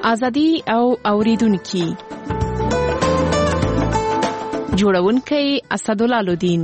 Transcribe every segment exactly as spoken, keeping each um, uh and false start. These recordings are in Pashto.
ازادي او اوریدونکو جوړونکی اسدالله الدین.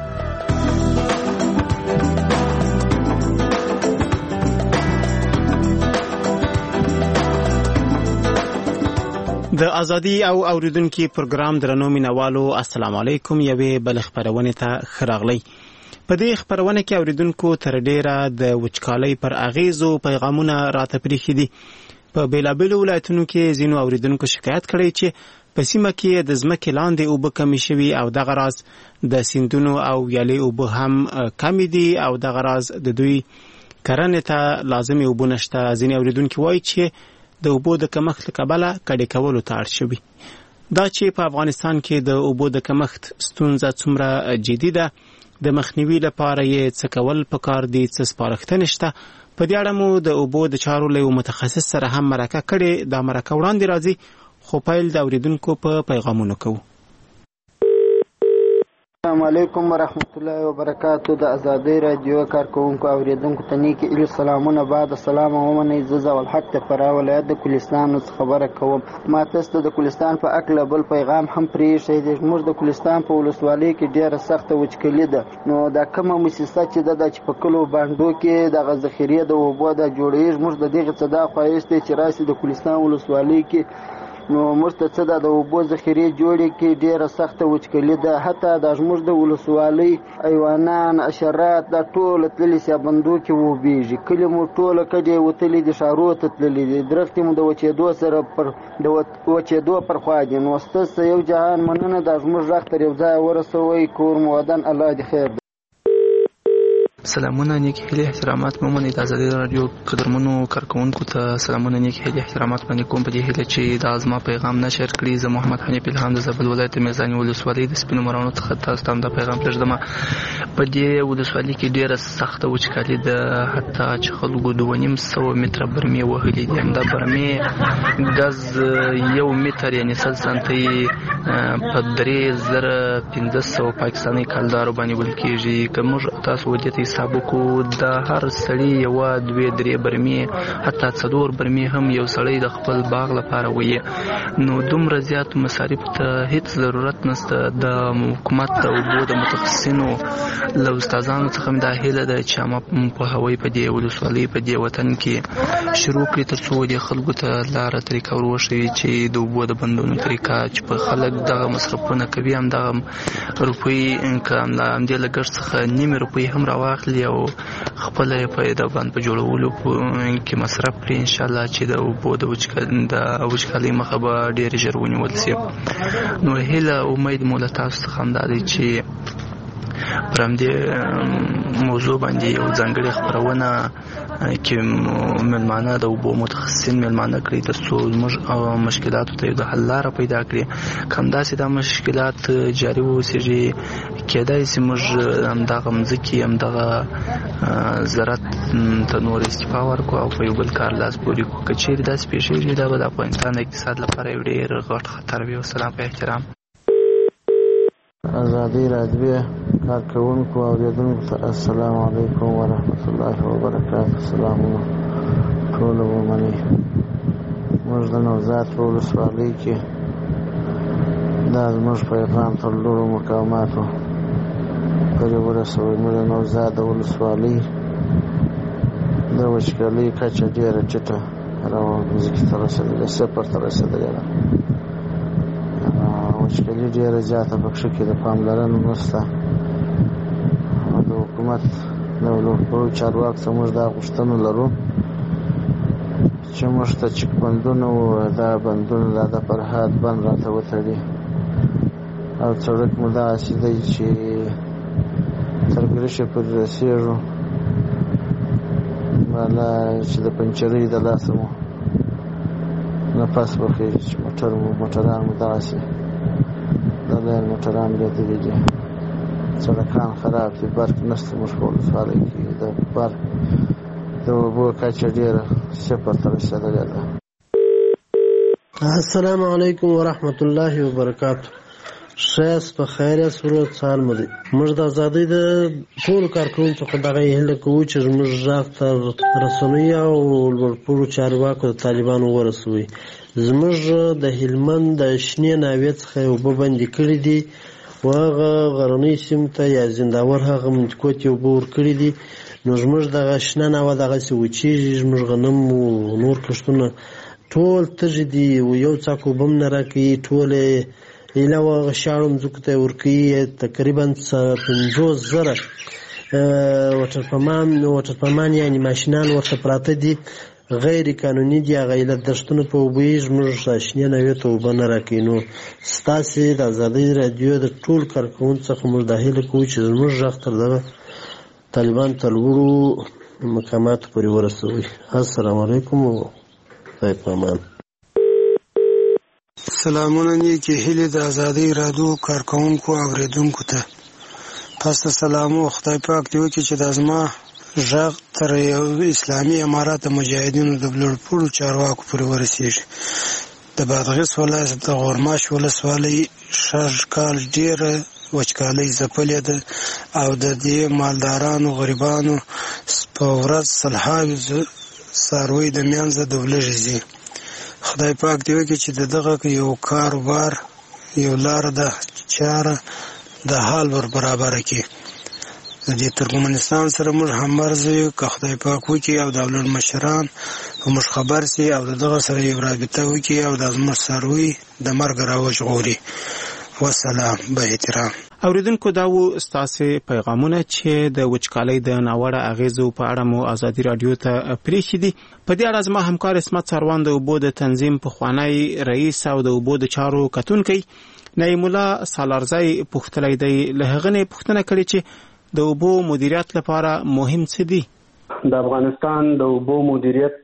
د ازادي او اوریدونکو پروګرام درنو مینوالو السلام علیکم. یوه بل خبرونه ته خراغلی. په دې خبرونه کې اوریدونکو تر ډیره د وچکالۍ پر اغیزو پیغامونه راته پریخي دي. په بیلابیلو ولایتونو کې ځینو اوریدونکو شکایت کړی چې په سیمه کې د ځمکې لاندې اوبه کمې شوي او دغه راز د سیندونو او ویالې اوبه هم کمې دي او دغه راز د دوی کرنې ته لازمې اوبه نشته. ځینې اوریدونکو وایي چې د اوبو د کمښت له کبله کډې کولو ته اړ شوي. دا چې په افغانستان کې د اوبو د کمښت ستونزه څومره جدي ده، د مخنیوي لپاره یې څه کول پکار دي، څه سپارښتنې شته. په دې اړه مو د اوبو د چارو له متخصص سره هم مرکه کړې. دا مرکه وړاندې راځي، خو پیل د اوریدونکو په پیغامونو کوو. السلام علیکم ورحمت الله وبرکاتہ. د ازادي رادیو کارکونکو اوریدونکو ته نیکی الو سلامونه. بعد السلام ومنئ. زه والحق ته پر ولایت د کوهستان خبره کوم. ما تاسو د کوهستان په اکل بل پیغام هم پریښی دی. موږ د کوهستان په ولسوالۍ کې ډیره سخته وچکلي ده. نو دا کومه مؤسسه چې د چې په کلو باندې کې د ذخیره د اوبو د جوړېږي، موږ د دغه صدا خوایسته چې راسي د کوهستان ولسوالۍ کې نو موږ ته څه د اوبو ذخیره جوړې کې ډیره سخته وچکلي ده. حتی د موږ د ولسوالۍ ایوانان اشرات د ټول تللی سیابندو کې وبېږي. کلی مو ټول کډې وتلې دي، ښارو ته تللي دي، درختې مو د وچېدو سره پر د وچېدو پر خوا دي. نو ستاسو یو جهان مننه د موږ غږ تر یو ځای ورسوئ. کور مو ودان، الله دې خیر. سلامونه، نیک هیلې احترامات مو منئ. د ازادي رادیو قدرمنو کارکونکو ته سلامونه، نیک هیلې احترامات باندې کوم په دې هیله چې دا زما پیغام نشر کړي. زه محمد حنیف الهام د زابل ولایت میزاني ولسوالۍ د سپینو مرانو څخه تاسو ته دا پیغام پرېږدم. په دې ولسوالۍ کې ډیره سخته وچکالي ده، حتی چې خلکو دوه نیم سوه متره برمې وهلې دي. همدا برمې ګز یو متر یعنې سل سانتۍ په درې زره پنځه سوه پاکستاني کلدارو باندې ویل کېږي. که موږ تاسو ودې ته حساب وکړو، د هر سړي یوه دوې درې برمې حتی څلور برمې هم یو سړی د خپل باغ لپاره ویي. نو دومره زیات مصارفو ته هیڅ ضرورت نشته. د حکومت د اوبو د متخصصینو له استادانو څخه مې دا هیله ده چې عامه پوهاوی په دې ولسوالۍ په دې وطن کې شروع کړي، تر څو دې خلکو ته لاره طریقه ور وښیي چې د اوبو د بندونو طریقه چې په خلک دغه مصرفونه کوي، همدغه روپۍ که همدې لګښت څخه نیمې روپۍ هم راواخلي او خپل یې په د باندې په جوړولو کې مصرف کړي. انشاءالله چې د اوبو د وچکالۍ مخه به ډېر ژر ونیول شي. نو هیله امید مو له تاسو څخه همدا دی چې پر همدې موضوع باندې یو ځانګړې خپرونه کې مېلمانه د اوبو متخصصین مېلمانه کړي، تر څو زموږ مشکلاتو ته د حل لاره پیدا کړي. که همداسې دا مشکلات جاري واوسېږي، کېدای شي موږ همدغه مځکې همدغه زراعت ته نور استفا ورکړو او په یو بل کار لاس پورې کړو. که چېرې داسې پېښېږي، دا به د افغانستان د اقتصاد لپاره یو ډېر غټ خطر وي. والسلام په احترام. ازادي رادیو کارکونکو اوریدونکو ته السلام علیکم ورحمت الله وبرکاتہ. سلامونه ټول ومنئ. موږ د نوزاد په ولسوالۍ کې دا زموږ پیغام تر لوړو مقاماتو پورې ورسوئ. موږ د نوزاد د ولسوالۍ د وچکالۍ کچه ډېره ټیټه راوځي ته رسېدلې، صفر ته رسېدلې ده. وچکالي ډېره زیاته پکښې کې د پاملرنې نشته. د حکومت د لوړپوړو چارواکو څخه موږ دا غوښتنه لرو چې موږ ته چک بندونه و، دا بندونه دا د فرهاد بند راته وتړي او سړک مو داسې دی چې تر ګرشې پورې رسېږو، بالا چې د پنچرۍ د لاسه مو نفس وخېږي چې موټر مو موټران مو داسې د لایل موټران لیدلي دي. سړکان خراب دي، برق نشته. موږ په ولسوالۍ کې د برق د اوبو کچه ډېره صفر ته رسېدلې ده. السلام علیکم ورحمت الله وبرکاتہ. شایست په خیر صورت سال مو دی. موږ د ازادۍ د ټولو کارکوونکو څخه دغه هیله کوو چې زموږ غږ تر رسنیو او لوړپوړو چارواکو د طالبانو ورسوي. زموږ د هلمند د شنې ناوې څخه اوبه بندې کړي دي او هغه غرنیو سیمو ته یا زنداور هغه منطقو ته اوبه ورکړي دي. نو زموږ دغه شنه ناوه دغسې وچېږي، زموږ غنم او نور کښتونه ټول تږي دي او یو څاک اوبه هم نه راکوي. ټولې ایله و هغه شاړو مځکو ته یې ورکوي. تقریبا پنځوس زره وټرپمان وټرپمان یعنې ماشینان ورته پراته دي، غیر قانوني دي. هغه ایله دښتونو په اوبه یې زموږ شنې ناوې ته اوبه نه راکوي. نو ستاسې د ازادۍ راډیو د ټول کارکوونکو څخه موږ دا هیله کوو چې زموږ غږ تر دغه طالبان ته لوړو مقاماتو پورې ورسوي. السلام علیکم او خدای په امان. سلامونه نیکې هیلې د ازادۍ راډیو کارکوونکو اورېدونکو ته. پس د سلامو خدای پاک دې وکړي چې دا زما غږ تر یو اسلامي امارات د مجاهدینو د لوړپوړو چارواکو پورې ورسېږي. د بادغیس ولایت د غورماش ولسوالۍ شږ کال ډېره وچکالۍ ځپلې ده او د دې مالدارانو غریبانو په ورځ سلهاوي څاروي د منځه د ولږې ځي. خدای پاک دې وکړي چې د دغه یو کاروبار یو لاره ده چاره د حال ور برابره کړي. د دې ترکمنستان سره موږ هممرزه یو که خدای پاک وکړي او د ولسمشران موږ خبر سي او دغه سره یو رابطه وکړي او د زموږ څاروي د مرګ راوژغوري. والسلام به احترام. اوریدونکو دا و ستاسو پیغامونه چې د وچکالۍ د ناوړه اغیزو په اړه مو ازادي رادیو ته پریښي دي. په دې اړه زما همکار اسمت سروان د اوبو د تنظیم پخوانی رئیس او د اوبو د چارو کتونکی نعیم الله سالارزی پوښتلی دی. له هغه نه پوښتنه کړې چې د اوبو مدیریت لپاره مهم څه دي؟ د افغانستان د اوبو مدیریت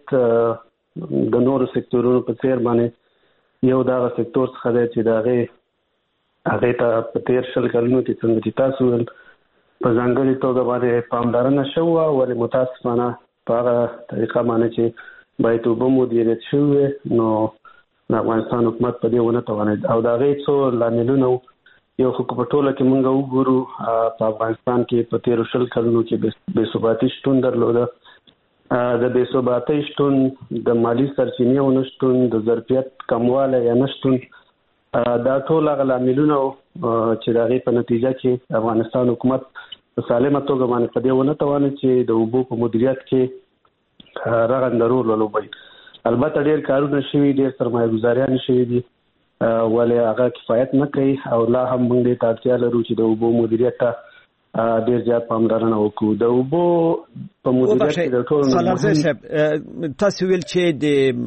د نورو سکتورونو په څیر باندې یو دغه سکتور څخه دی چې دغه هغه ته په تیر شل کلونو کې څنګه چې تاسو ول په ځانګړي توګه باندې پاملرنه شوه، ولې متاسفانه په هغه طریقه باندې چې باید اوبه مدیریت شوی نو د افغانستان حکومت په دې ونه توانید. او د هغې څو لاملونه یو خو په ټوله کې موږ وګورو په افغانستان کې په تیرو شل کلونو کې بې ثباتي شتون درلوده. د بې ثباتۍ شتون، د مالي سرچینو نشتون، د ظرفیت کموالی یا نشتون، دا ټول هغه لاملونه چې د هغې په نتیجه کې افغانستان حکومت په سالمه توګه باندې په دې ونه توانید چې د اوبو په مدیریت کې رغنده رول ولوبوي. البته ډېر کارونه شوي، ډېر سرمایه ګزاریان شوي دي، ولې هغه کفایت نه کوي او لا هم موږ دې ته اړتیا لرو چې د اوبو مدیریت ته ډېر زیات پاملرنه وکړو. د اوبو په مدیریت کې د ټولو سالارزی صاحب تاسو ویل چې د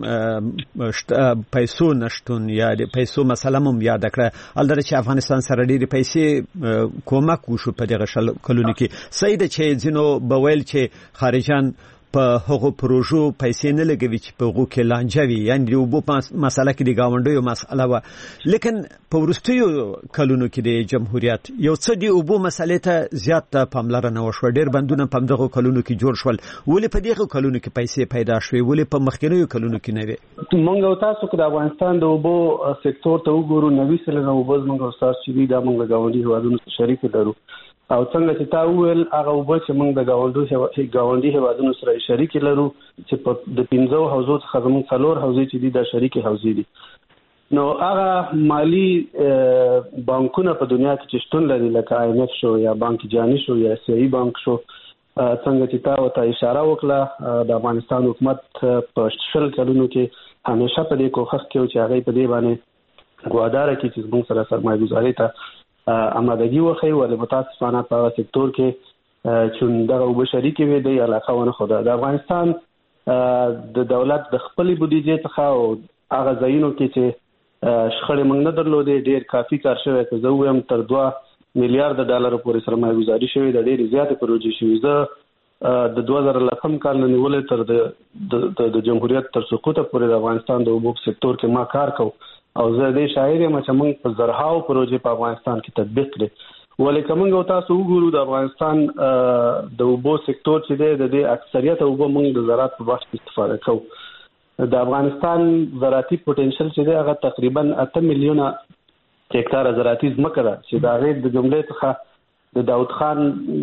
پیسو نشتون یا د پیسو مسله هم یاد کړه، البته چې افغانستان سره ډېرې پیسې کومک وشو په دغه شل کلونو کې. صحیح ده چې ځینو به ویل چې خارجان په هغو پروژو پیسې نه لګوي چې په هغو کې لانجه وي، یعنې د اوبو مسله کې د ګاونډیو مسله وه. لیکن په وروستیو کلونو کې د جمهوریت یو څه د اوبو مسلې ته زیات پاملرنه وشوه، ډېر بندونه په همدغو کلونو کې جوړ شول. ولې په دغو کلونو کې پیسې پیدا شوې، ولې په مخکینیو کلونو کې نه وې؟ موږ او تاسو که د افغانستان د اوبو سکتور ته وګورو، نوي سلنه اوبه زموږ او ستاسو چې دي دا موږ له ګاونډي هېوادونو سره شریک لرو. او څنګه چې تا وویل هغه اوبه چې موږ د ګاونډي هېوادونو سره شریک لرو چې په د پنځو حوزو څخه زموږ څلور حوزې چې دي دا شریکې حوزې دي. نو هغه مالي بانکونه په دنیا کې چې شتون لري لکه آی ایم ایف شو یا بانک جهاني شو یا اسیایي بانک شو، څنګه چې تا ورته اشاره وکړه د افغانستان حکومت په شل کلونو کې همیشه په دې کوښښ کوي چې هغې په دې باندې ګواداره کړي چې زموږ سره سرمایه ګزارۍ ته آمادګي وښیي. ولې متاسفانه په هغه سکتور کې چې دغه اوبه شریکې وې دی علاقه ونه ښوده. د افغانستان د دولت د خپلې بودیجې څخه او هغه ځایونو کې چې شخړې موږ نه درلودې ډېر کافي کار شوی. که زه ووایم تر دوه میلیارده ډالرو پورې سرمایه ګزاري شوې ده، ډېرې زیاتې پروژې شوي. زه د دوه زره لسم کال نه نیولې تر د جمهوریت تر سقوطه پورې د افغانستان د اوبو سکتور کې ما کار کوم او زه دې شاعر یم چې موږ په زرهاو پروژې په افغانستان کې تطبیق کړې. ولې که موږ او تاسو وګورو د افغانستان د اوبو سکتور چې دی د دې اکثریت اوبه موږ د زراعت په بخش کې استفاده کوو. د افغانستان زراعتي پوتنشل چې دی هغه تقریبا اته میلیونه هکتار زراعتي ځمکه ده چې د هغې د جملې څخه د داود خان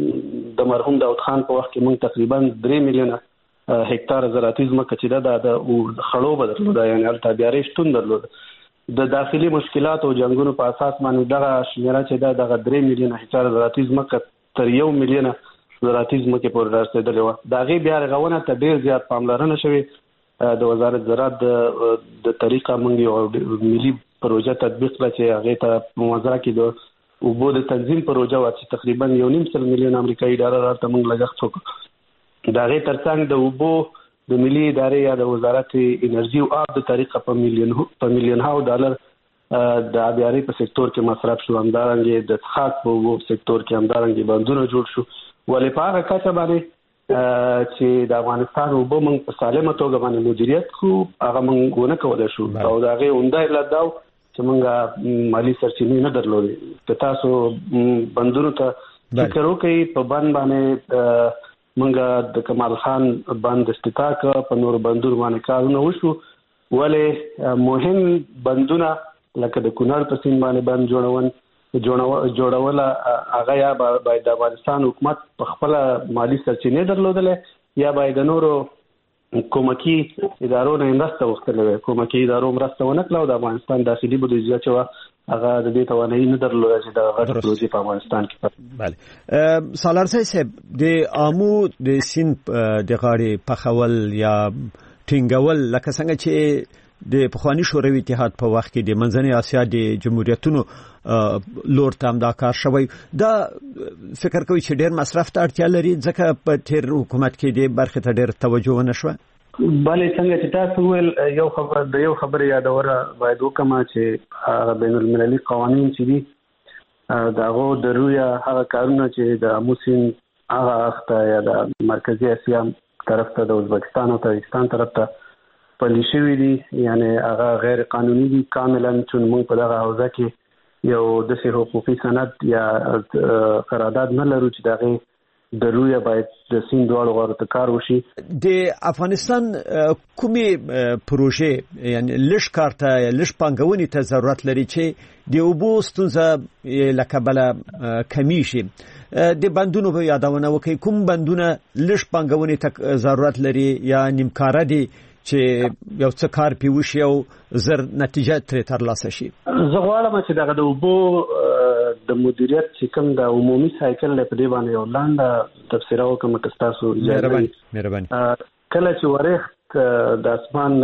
د مرحوم داود خان په وخت کې موږ تقریبا درې میلیونه هکتار زراعتي ځمکه چې ده د خړو به درلوده، یعنې هلته بیارې شتون درلوده. د داخلي مشکلات او جنګونو په اساس باندې دغه شمېره چې ده دغه درې میلیونه هکتار زراعتي ځمکه تر یو میلیونه زراعتي ځمکې پورې رارسېدلې وه. د هغې بیا رغونه ته ډېر زیات پاملرنه شوې. د وزارت زراعت د طریقه موږ یو ملي پروژه تطبیق کړه چې هغې ته په مزرعه کې د اوبو د تنظیم پروژه وه چې تقریبا یو نیم سل میلیون امریکایي ډالر ورته موږ لګښت وکړو. د هغې ترڅنګ د اوبو د ملي ادارې یا د وزارت انرژي او آب د طریقه په میلیون په میلیونهاو ډالر د آبیارۍ په سکتور کې مصرف شو. همدارنګې د څښاک په اوبو سکتور کې همدارنګې بندونه جوړ شو. ولې په هغه کچه باندې چې د افغانستان اوبه موږ په سالمه توګه باندې مدیریت کړو هغه موږ ونه کولی شو او د هغې عمده علت دا چې موږ مالي سرچینې نه درلودې. که تاسو بندونو ته فکر وکړئ، په بند باندې موږ د کمال خان بند افتتاح کړ، په نورو بندونو باندې کارونه وشو. ولې مهم بندونه لکه د کونړ په سیند باندې بند جوړول جوړوله هغه یا باید د افغانستان حکومت په خپله مالي سرچینې درلودلې یا باید د نورو کومکي ادارو نه مرسته غوښتلې وای. کومکي ادارو مرسته ونه کړه او د افغانستان داخلي بودیجه چې وه هغه د دې توانایي نه درلوده چې د غټ پروژې په افغانستان کې. بله سالارزی صاحب، د آمو د سیند د غاړې پخول یا ټینګول لکه څنګه چې د پخواني شوروي اتحاد په وخت کې د منځنۍ اسیا د جمهوریتونو لور ته هم دا کار شوی، دا فکر کوي چې ډېر مصرف ته اړتیا لري ځکه په تیر حکومت کې د برخې ته ډېر توجه ونه شوه؟ بلې څنګه چې تاسو ویل یو خبر د یو خبرې یادوره باید وکړم چې هغه بین المللي قوانین چې دي د هغو د رویه هغه کارونه چې د آمو سیند هغه اړخ ته یا د مرکزي اسیا طرف ته د ازبکستان او تاجکستان طرف ته پلي شوي دي، یعنې هغه غیر قانوني دي کاملا. چون موږ په دغه حوزه کې یو داسې حقوقي سند یا قرارداد نه لرو چې د هغې د رویه باید د سیند دواړو غاړو ته کار وشي. د افغانستان کومې پروژې یعنې لږ کار ته لږ پانګونې ته ضرورت لري چې د اوبو ستونزه له کبله کمی شي؟ د بندونو په یادونه وکړئ، کوم بندونه لږ پانګونې ته ضرورت لري یا نیمکاره دي چې یو څه کار پې وشي او زر نتیجه ترې ترلاسه شي؟ زه غواړم چې دغه د اوبو د مدیریت چې کوم د عمومي سایکل دی په دې باندې یو لنډه تبصره وکړم که ستاسو اجازه وي. مهرباني. کله چې ورېښت د اسمان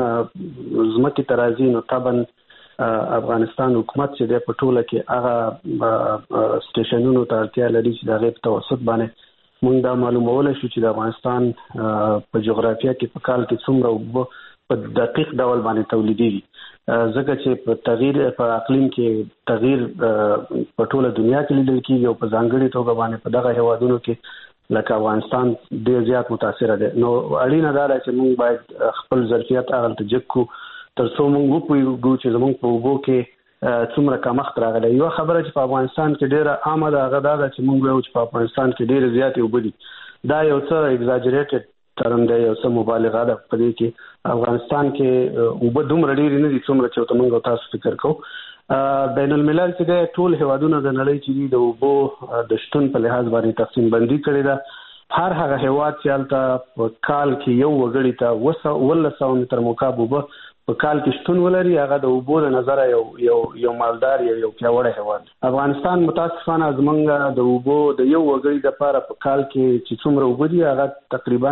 ځمکې ته راځي نو طبعا افغانستان حکومت چې دی په ټوله کې هغه سټیشنونو ته اړتیا لري چې د هغې په توسط باندې موږ دا معلومولی شو چې د افغانستان په جغرافیه کې په کال کې څومره اوبه په دقیق ډول باندې تولیدېږي، ځکه چې په تغییر په اقلیم کې تغییر په ټوله دنیا کې لیدل کېږي او په ځانګړې توګه باندې په دغه هېوادونو کې لکه افغانستان ډېر زیات متاثره دی. نو اړینه دا ده چې موږ باید خپل ظرفیت هغلته جګ کړو تر څو موږ وپوهېږو چې زموږ په اوبو کې څومره کمښت راغلی. یوه خبره چې په افغانستان کې ډېره عامه ده هغه دا ده چې موږ وایو چې په افغانستان کې ډېرې زیاتې اوبه دي. دا یو څه ایگزاجریټډ ټرم دی، یو څه مبالغه ده په دې کې. افغانستان کې اوبه دومره ډېرې نه دي څومره چې ورته موږ تاسو فکر کوو. بین الملل چې دی ټول هېوادونه د نړۍ چې دي د اوبو د شتون په لحاظ باندې تقسیم بندي کړې ده. هر هغه هېواد چې هلته په کال کې یو وګړي ته اوولس سوه متر مکعب اوبه په کال کې شتون ولري، هغه د اوبو د نظره یو یو یو مالدار یو یو پیاوړی هېواد. افغانستان متاسفانه زموږ د اوبو د یو وګړي دپاره په کال کې چې څومره اوبه دي هغه تقریبا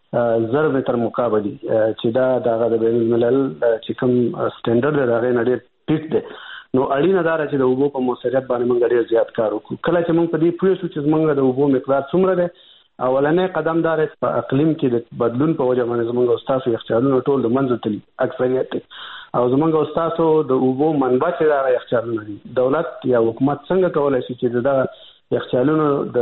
زر متر مکعب دي، چې دا دغه د بین الملل چې کوم سټنډرډ دی د هغې نه ډېر ټیټ دی. نو اړینه دا ده چې د اوبو په مؤثریت باندې موږ ډېر زیات کار وکړو. کله چې موږ په دې پوه شو چې زموږ د اوبو مقدار څومره دی، اولنی قدم دا دی په اقلیم کې د بدلون په وجه باندې زموږ او ستاسو یخچالونه ټول د منځه تلي اکثریت دی، او زموږ او ستاسو د اوبو منبع چې د هغه یخچالونه دي. دولت یا حکومت څنګه کولی شي چې د دغه یخچالونو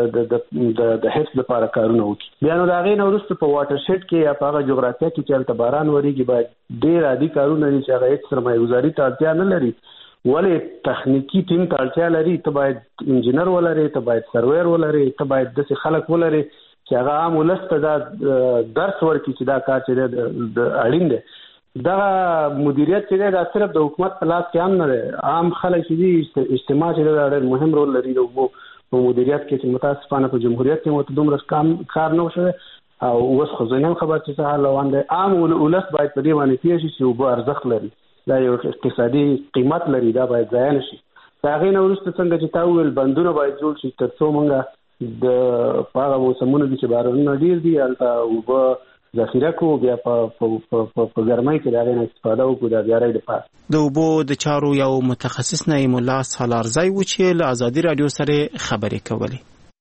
د د حفظ لپاره کارونه وکړي. بیا نو د هغې نه وروسته په واټر شیډ کې یا په هغه جغرافیه کې چې هلته باران ورېږي باید ډېر عادي کارونه دي چې هغه هېڅ سرمایه ګزاري ته اړتیا نه لري، ولې تخنیکي ټیم ته اړتیا لري. ته باید انجینر ولرې، ته باید سرویر ولرې، ته باید داسې خلک ولرې چې هغه عام ولس ته دا درس ورکړي چې دا کار چې دی د اړین دی. دا مدیریت چې دا صرف د حکومت په لاس کې هم نه دی. عام خلک چې دي اجتماع چې دا ډېر مهم رول لري د اوبو په مدیریت کې چې متاسفانه په جمهوریت کې مو دومره کم کار نه وشوی او اوس خو زه نه خبر چې څه حال روان دی. عام ولس باید په دې باندې پوه شي چې اوبه ارزښت لري، دا یو اقتصادي قیمت لري، دا باید ضایع نه شي. د هغې نه وروسته څنګه چې تا وویل بندونه باید جوړ شي تر څو موږ د په هغه موسمونو کې چې بارانونه ډېر دي هلته اوبه ذخیره کړو، بیا په ګرمۍ کې د هغې نه استفاده وکړو د بیارۍ دپاره. د اوبو د چارو یو متخصص نعیم الله سالارزی و چې له ازادي راډیو سره خبرې کولې.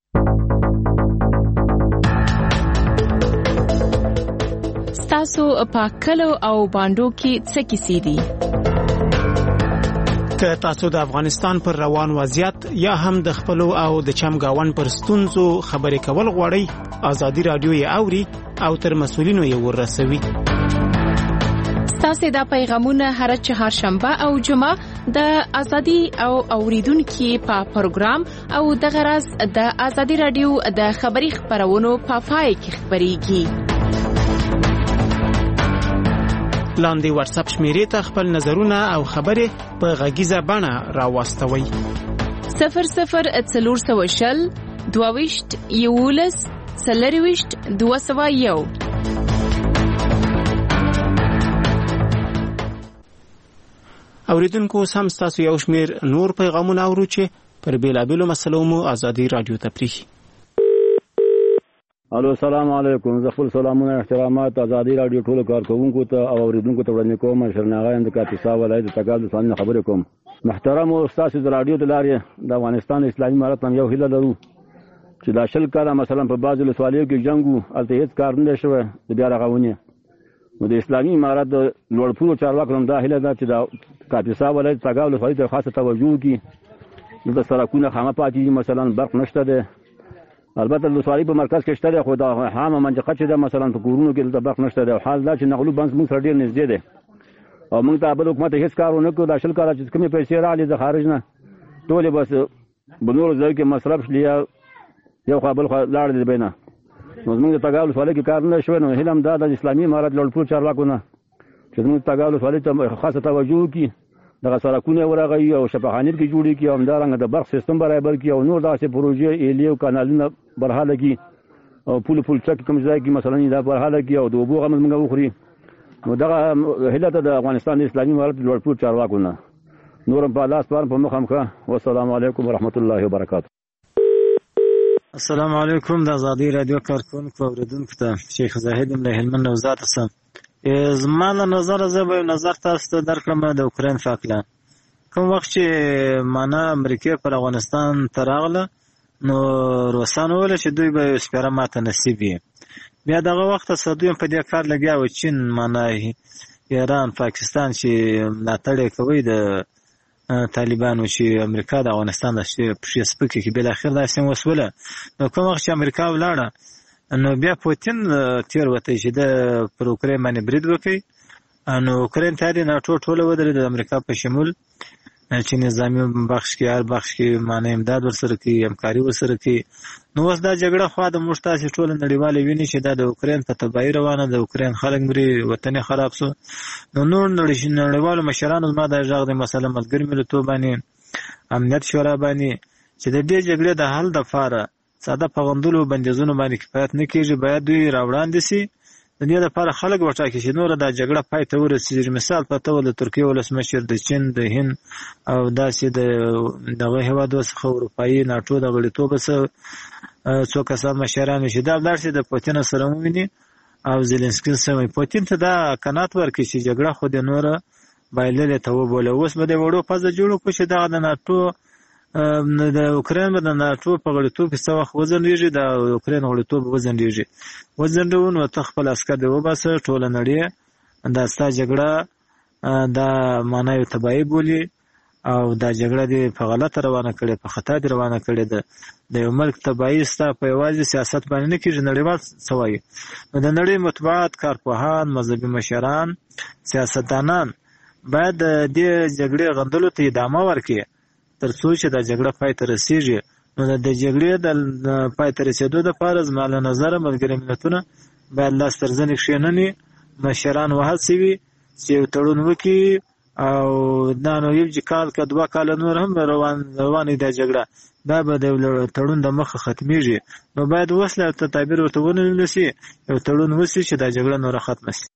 ستاسو په کلو او باندو کې څه کیسې دي؟ که تاسو د افغانستان پر روان وضعیت یا هم د خپلو او د چمګاون پر ستونزو خبرې کول غواړئ، ازادي راډیو یې اوري او تر مسؤلینو یې ورسوي. ستاسو د پیغامونه هر چهارشنبه او جمعه د ازادي او اوریدونکو په پروګرام او د غرض د ازادي راډیو د خبري خبرونو په پای کې خبريږي. لاندې واتس اپ شمیرې ته خپل نظرونه او خبرې په غږیزه بڼه راوستوئ. صفر صفر څلور سوه شل دوه ویشت یولس څلور ویشت دوه سوه یو. اوریدونکو سم ستاسو یو شمیر نور پیغامونه اورو چې پر بیلابیلو مسلو مو ازادي راډیو ته پریږي. الو السلام علیکم. زه خپل سلامونه احترامات ازادي راډیو ټولو کارکونکو ته او اوریدونکو ته وړاندې کوم. شرناغه اند کاپیسا ولایت تګاب څخه خبرې کوم. محترم استاد د راډیو د لارې د افغانستان اسلامي امارت هم یو هیله لرو چې دا شل کاله مثلا په بعضو ولسوالیو کې جنگ الته هیڅ کار نه شوی د بیا رغونې. نو د اسلامي امارت د لوړپوړو چارواکو هم دا هیله ده چې د کاپیسا ولایت تګاب ولسوالۍ ته خاصه توجه وکړي. د سړکونه خامه پاتې دي، مثلا برق نشته ده. البته د ولسوالۍ په مرکز کې شته ده، خو د عامه منطقه چې ده مثلا په کورونو کې د برق نشته ده. حال دا چې نغلو بنس موږ سره ډېر نږدې ده او موږ ته بل حکومت هیڅ کار ونه کړو. دا شل کاله چې کومې پیسې راغلې د خارج نه ټولې بس په نورو ځایو کې مصرف شلي، یو خوا بل خوا لاړې د بینه. نو زموږ د تګاب ولسوالۍ کې کار نه شوی. نو هیله هم دا د اسلامي امارت لوړپوړو چارواکو نه چې زموږ د تګاب ولسوالۍ ته خاصه توجه وکړي، دغه سړکونه ورغوي او شفاخانې کې جوړې کړي او همدارنګه د برق سیستم برابر کړي او نور داسې پروژې ایلې او کانالونه برحاله کړي او پول پول چک کوم ځای کې مثلا دا برحاله کړي او د اوبو غم موږ وخوري. نو دغه هیله ته د افغانستان اسلامي امارت لوړپوړو چارواکو نه نورم په لاس پار په مخ هم ښه. والسلام علیکم ورحمت الله وبرکاته. السلام علیکم. د ازادي راډیو کارکونکو اوریدونکو ته شیخ زاهد له هلمند نوزاد څخه زما له نظر زه به نظر تاسو ته درکړم د اوکراین فاکله. کوم وخت چې معنا امریکا پر افغانستان تراغله نو روسانو ول چې دوی به سپاره ماته نصیب وي. بیا دغه وخت سعودي په دې کار لګیا و، چین معنا ایران پاکستان چې ملاتړ کوي د طالبانو چې امریکا د افغانستان د شپږ کې بل اخر داسې وسوله. نو کوم وخت چې امریکا ولاړه نو بیا پوتین تیر وته چې د پر اوکراین باندې برید وکړي. نو اوکراین ته د ناتو ټوله ودرې د امریکا په شمول چې نظامی بخش کې هر بخش کې معنی امداد ورسره کوي، همکاري ورسره کوي. نو اوس دا جګړه خو د موږ تاسو ټول نړیواله ویني چې دا د اوکراین په تبعی روانه، د اوکراین خلک مري، وطن خراب سو. نو نور نړیوالو مشرانو ما دا ژغ د مسله ملګری ملتونو باندې امنیت شورا باندې چې د دې جګړې د حل لپاره ساده پغندلو بندیزونو باندې کفایت نه کیږي، باید دوی راوړاندې سي د دې لپاره خلک وټاکي چې نور دا جګړه پای ته ورسیږي. مثال په توګه د ترکیه ولسمشر، د چین، د هند او داسې د دغه هیوادو څخه اروپایي ناټو د غړیتوب سره څو کسان مشران چې دا لارسي د پوتین سره ومني او زيلنسکي سره. پوتین ته دا قناعت ورکړي چې جګړه خو د نور بایللې ته وبوله. اوس به د وړو پزه جوړو کو چې دا د ناټو د اوکراین د ناټو په غړیتوب کې څه وخت وزندېږي، د اوکراین غړیتوب وزندېږي وزندون او تخپل عسكر دی وباسه ټول نړۍ دا ستا جګړه دا معنی تبعی بولی او دا جګړه دی په غلطه روانه کړي، په خطا دی روانه کړي. د د یو ملک تبعی ستا په یوازې سیاست باندې نه کېږي، نړیوال سوای نو د نړۍ مطبوعات، کارپوهان، مذهبي مشران، سیاستدانان باید د دې جګړې غندلو ته ادامه ورکړي تر څو چې دا جګړه پای ته رسیږي. نو د جګړې د پای ته رسیدو لپاره زما له نظره ملګري ملتونه باید لاس تر زنې کښېنني، مشران وهڅوي چې یو تړون وکړي او دا نو یو چې کال که دوه کاله نور هم روان روانې دا جګړه دا به د تړون د مخه ختمیږي. نو باید وسله ته تعبیر ورته ونیول شي، یو تړون وشي چې دا جګړه نوره ختمه شي.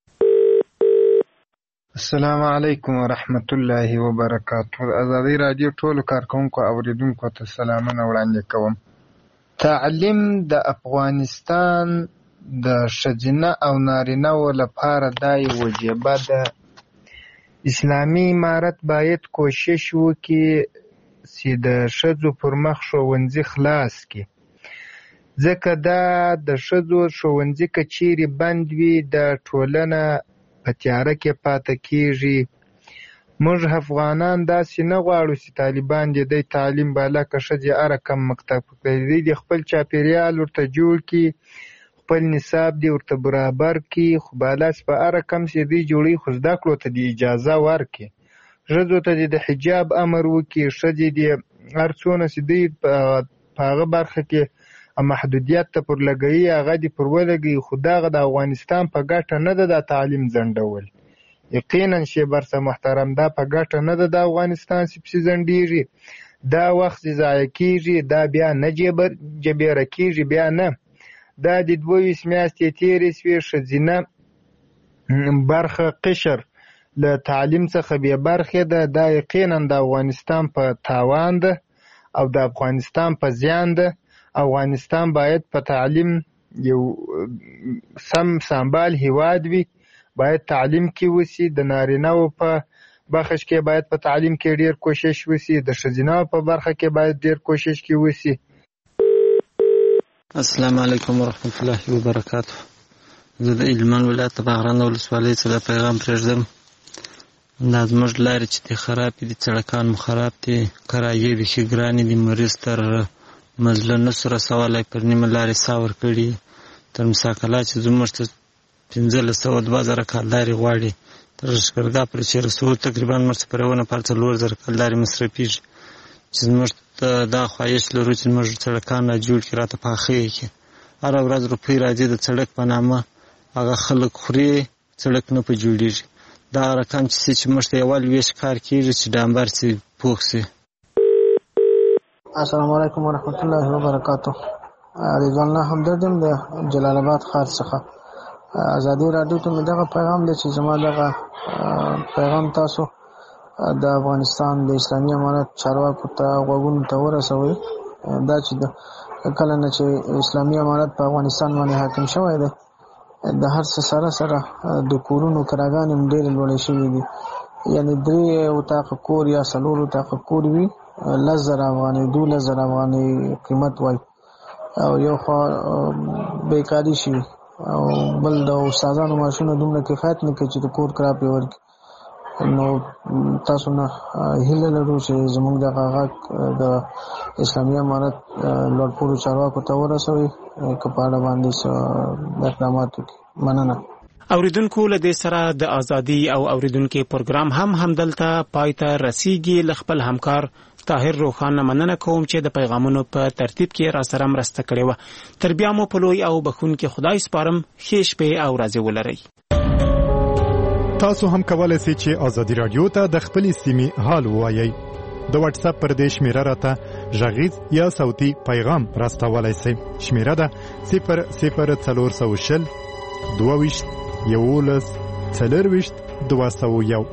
السلام علیکم ورحمت الله وبرکاته. ازادي رادیو ټولو کارکونکو اوریدونکو ته سلامونه وړاندې کوم. تعلیم د افغانستان د ښځینه او نارینه‌و لپاره دا یوه وجیبه ده. اسلامي امارت باید کوشش وکړي چې د ښځو پر مخ ښوونځي خلاص کړي، ځکه دا د ښځو ښوونځي که چیرې بند وي د ټولنه په تیاره کې پاتې کېږي. موږ افغانان داسې نه غواړو چې طالبان دې دی تعلیم بالا که ښځې هره کم مکتب دی د خپل چاپېریال ورته جوړ کړي، خپل نصاب دې ورته برابر کړي، خو بالا چې په هره کم چې دی جوړوي خو زده کړو ته دې اجازه ورکړي. ښځو ته دې د حجاب امر وکړي، ښځې دې هر څونه چې دوی په هغه برخه کې محدودیت ته پر لګوي هغه دې پر ولګوي، خو دغه د افغانستان په ګټه نه ده دا تعلیم ځنډول. یقینا شیبر صاحب محترم دا په ګټه نه ده د افغانستان چې پسې ځنډېږي، دا وخت چې ضایع کېږي دا بیا نه جبیره کېږي، بیا نه. دا د دوه ویشت میاشتې تېرې شوې ښځینه برخه قشر له تعلیم څخه بې برخې ده، دا یقینا د افغانستان په تاوان ده او د افغانستان په زیان ده. افغانستان باید په تعلیم یو سم سنبال هیواد وي، باید تعلیم کې وسی، د نارینه‌و په برخه کې باید په تعلیم کې ډیر کوشش وسی، د ښځینه‌و په برخه کې باید ډیر کوشش کې وسی. السلام علیکم ورحمت الله وبرکاته. زه د هلمند ولایت د باغران ولسوالۍ څخه پیغام پرېږدم. دا زموږ لارې چې دي خراب دي، سړکان مو خراب دي، کرایې بیخي ګرانې دي، مریض تر مزله نسو رسولی، پر نیمه لارې ساه ورکړي. تر مساکلا چې زموږ ته پنځلس سوه دوه زره کالدارې غواړي، تر لښکرګاه پورې چې رسو تقریبا موږ ته پر یوه نفر څلور زره کالدارې مصرفېږي. چې زموږ ته دا خواهش لرو چې زموږ سړکان را جوړ کړي، راته پاخه یې کړي. هره ورځ روپۍ راځي د سړک په نامه، هغه خلک خوري، سړک نه په جوړېږي. دا رقم چې چې موږ ته یوال ویشت کار کېږي چې ډامبر چې پوخ شي. السلام علیکم ورحمت الله وبرکاته. رضوان الله همدرد یم د جلال آباد ښار څخه. ازادي راډیو ته مې دغه پیغام دی چې زما دغه پیغام تاسو د افغانستان د اسلامي امارت چارواکو ته غوږونو ته ورسوئ. دا چې کله نه چې اسلامي امارت په افغانستان باندې حاکم شوی دی، د هر څه سره سره د کورونو کراګانې هم ډېرې لوړې شوي دي. یعنې درې اتاقه کور یا څلور اتاقه کور وي، لس زره افغانۍ دولس زره افغانۍ قیمت وایي، او یو خوا بیکاري شي، او بل د استادانو معاشونه دومره کفایت نه کوي چې د کور کرا پرې ورکړي. نو تاسو نه هیله لرو چې زموږ دغه غږ د اسلامي امارت لوړپوړو چارواکو ته ورسوئ، که په اړه باندې څه اقدامات وکړي. مننه. اوریدونکو له دې سره د ازادي او اوریدونکو پروګرام هم همدلته پای ته رسیږي. له خپل همکار طاهر روخانه مننه کوم چې د پیغامونو په ترتیب کې را سره مرسته کړې وه. تر بیا مو په لوی او بخښونکي خدای سپارم. ښې شپې او ورځې ولرئ. تاسو هم کولای شئ چې ازادي رادیو ته د خپلې سیمې حال ووایئ. د واتس اپ پر دې شمیره راته غږیز یا صوتي پیغام راستولی شئ. شمیره ده صفر صفر څلور سوه شل دوه ویشت یولس څلور ویشت دوه سوه یو.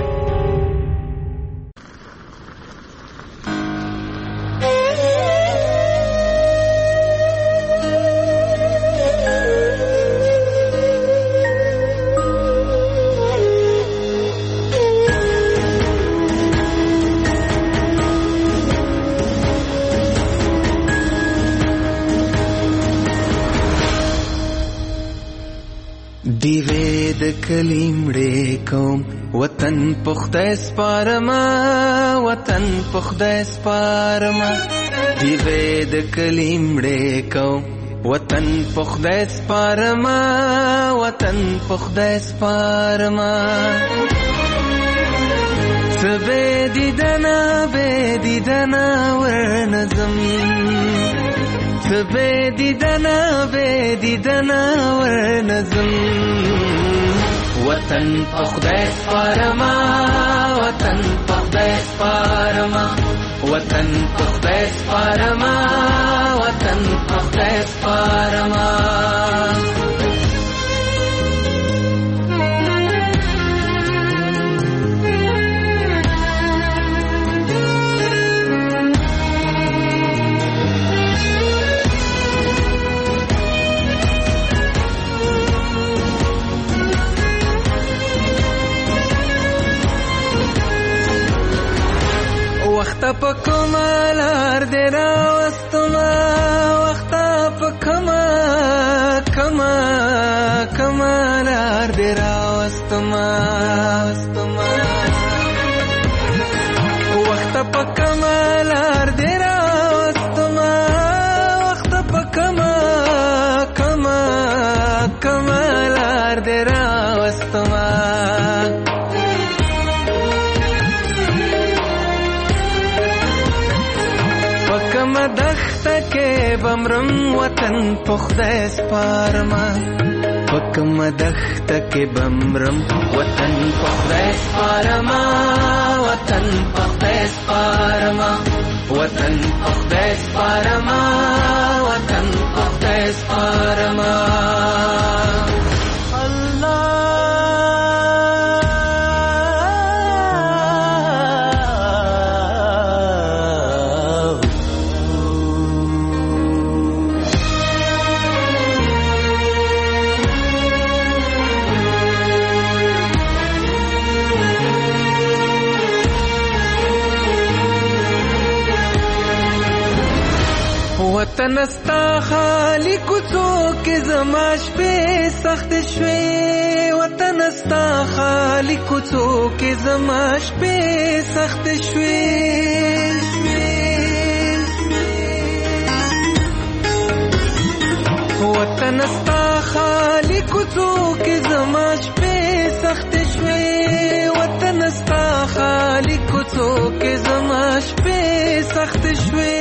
کلیمړې کوم وطن پخته سپارما، وطن پخته سپارما، دیوې د کلیمړې کوم وطن پخته سپارما، وطن پخته سپارما. سبه دیدنا به دیدنا ورنظم، سبه دیدنا به دیدنا ورنظم. وطن په خدای سپارما وطن په خدای سپارما وطن په خدای سپارما وطن په خدای سپارما وخت په کمالار دې راوستما وخت په کما کما کمالار دې راوستما وخت په کمالار دې راوستما وخت په کما کما کمالار دې راوستما کم دخت کې بمرم وطن په خدای سپارما کم دخت کې بمرم وطن په خدای سپارما وطن په خدای سپارما وطن په خدای سپارما وطن په خدای سپارما وطن استا خالی کوڅو کې زما شپې سخت شوې وطن استا خالی کوڅو کې زما شپې سخت شوې وطن استا خالی کوڅو کې زما شپې سخت شوې وطن استا خالی کوڅو کې زما شپې سخت شوې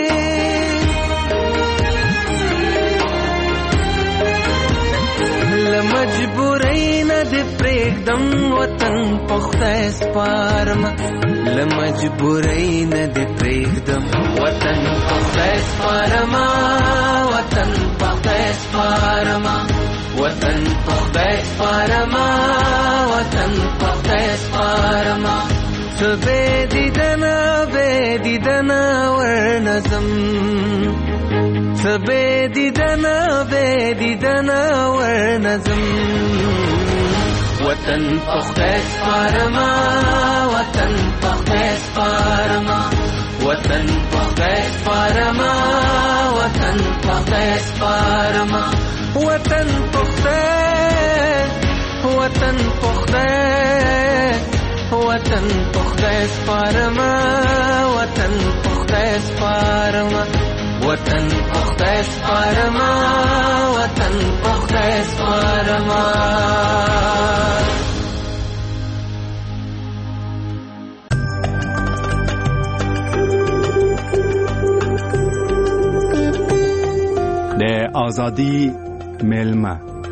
لمجبورین دې پرېږدم وطن په خدای سپارما لمجبورین دې پرېږدم وطن په خدای سپارما وطن په خدای سپارما وطن په خدای سپارما وطن په خدای سپارما څه بې دیدنه بې دیدنه ورنځم څه بې دیدنه بې دیدنه ورنځم وطن په خدای سپارما وطن په خدای سپارما وطن په خدای سپارما وطن په خدای سپارما وطن په خدای وطن په خدای وطن په خدای سپارما وطن په خدای سپارما وطن په خدای سپارما وطن په خدای سپارما د ازادي ملما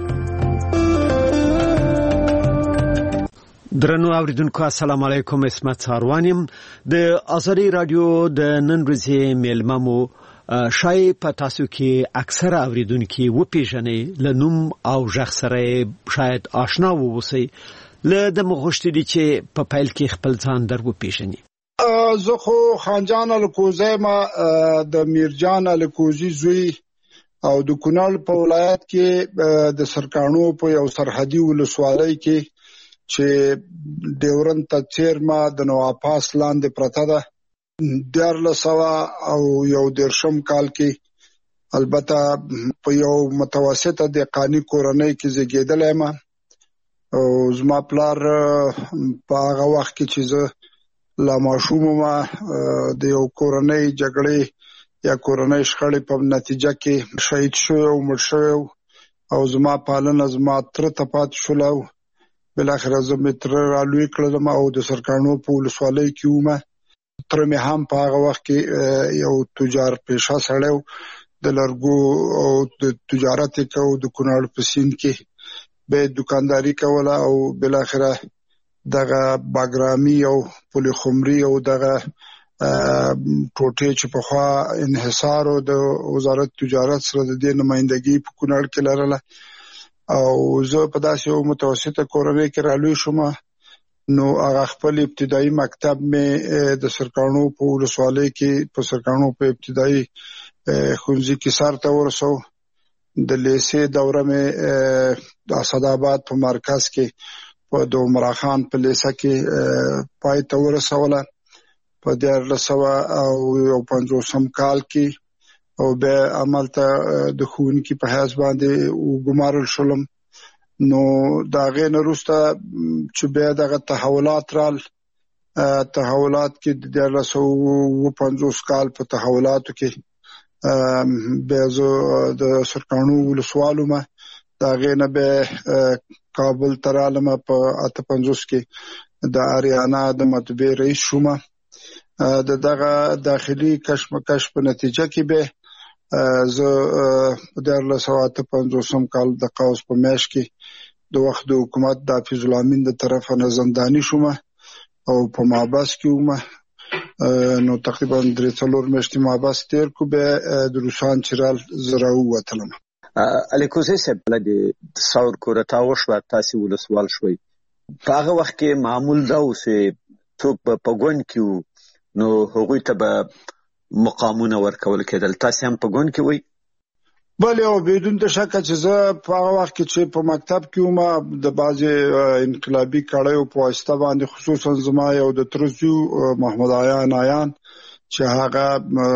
درنو اوریدونکو السلام علیکم اسمت ساروانیم د ازادي رادیو د نن ورځې ملممو شای په تاسو کې اکثر اوریدونکو و پیژنې لنوم او ژغ سره شاید آشنا ووسی له د مغشتي چې په پایل کې خپل ځان در و پیژنې زه خو خانجان الکوزی ما د میرجان الکوزی زوی او د کونړ په ولایت کې د سرکانو په یو سرحدي ولسوالۍ کې چې ډیورن تچیر ما د نواپاس لاندې پرته ده دیارلس سوه او یو دیرشم کال کې البته په یو متوسطه دهقاني کورنۍ کې زیږېدلی یم او زما پلار په هغه وخت کې چې زه لا ماشوم وم د یو کورنۍ جګړې یا کورنۍ شخړې په نتیجه کې شهید شوی او مړ شوی او زما پالنه زما تره ته پاتې شوله بالاخره زه مې تره رالوی کړلم او د سرکانو په ولسوالۍ کې وم تره مې هم په هغه وخت کې یو تجار پیشه سړی و د لرګو او د تجارت یې کوو د کونړ په سیند کې به دکانداری کوله او بل اخره دغه باګرامي او پولي خمري او دغه ټوټې چې په خوا انحصار او د وزارت تجارت سره د دې نمائندګي په کونړ کې لرله او زه په داسې یو متوسطه کورنۍ کې رالوی شوم. نو هغه خپل ابتدایي مکتب مې د سرکانو په ولسوالۍ کې په سرکانو په ابتدایي ښوونځي کې سر ته ورسو. د لیسې دوره مې د اسداباد په مرکز کې په د عمر خان په لیسه کې پای ته ورسوله په دیارلس سوه او یو پنځوسم کال کې او بیا عملته د ښوونکي په حیث باندې وګمارل شولم. نو د هغې نه وروسته چې بیا دغه تحولات رال تحولات کې د دیارلس سوه اووه پنځوس کال په تحولاتو کې بیا زه د سرکانو ولسوال وم. د هغې نه بیا کابل ته رالم په اته پنځوس کې د اریانا د مطبعې رئیس شوم. د دغه داخلي کشمکش په نتیجه کې بیا زه په دیارلس سوه اته پنځوسم کال د قوس په میاشت کې د وخت د حکومت د حفیظ الامین د طرفه نه زنداني شوم او په محبس کې وم. نو تقریبا درې څلور میاشتې محبس تیر کو بیا د روسان چې رال زه راووتلم. الیکوزی صاحب د ثور کورتا وشوه تاسې ولسوال شوئ. په هغه وخت کې معمول دا و چې څوک به په ګوند کې وو نو هغوی ته به مقامونه ورکول کېدل. تاسې هم په ګوند کې وئ؟ بله او بدون د شکه چې زه په هغه وخت کې چې په مکتب کې وم د بعضې انقلابي کړیو په واسطه باندې خصوصا زما یو د تره زوی محمد عیان عیان چې هغه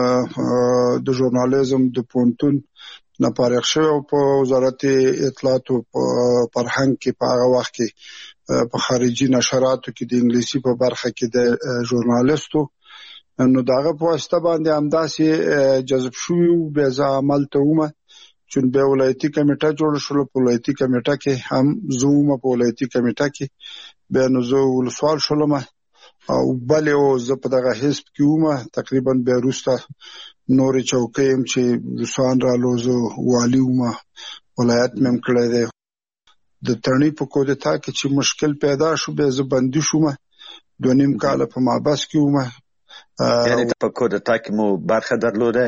د ژورنالیزم د پوهنتون نه فارغ شوی او په وزارت اطلاعات او فرهنګ کې په هغه وخت کې په خارجي نشراتو کې د انګلیسي په برخه کې د ژورنالیستو. نو دغه په واسطه باندې همداسې جذب شوی و. بیا زه عمل ته وم چې بیا ولایتي کمیټه جوړه شوله. په ولایتي کمیټه کې هم زه وم په ولایتي کمیټه کې. بیا نو زه ولسوال شولم او بلې او زه په دغه حزب کې وم. تقریبا بیا وروسته نورې چوکۍ یم چې روسان رالو زه والي وم ولایت مې هم کړی دی. د تڼۍ په کودتا کې چې مشکل پیدا شو بیا زه بندي شوم. دوه نیم کاله په محبس کې وم. یعنې په کودتا کې مو برخه درلوده؟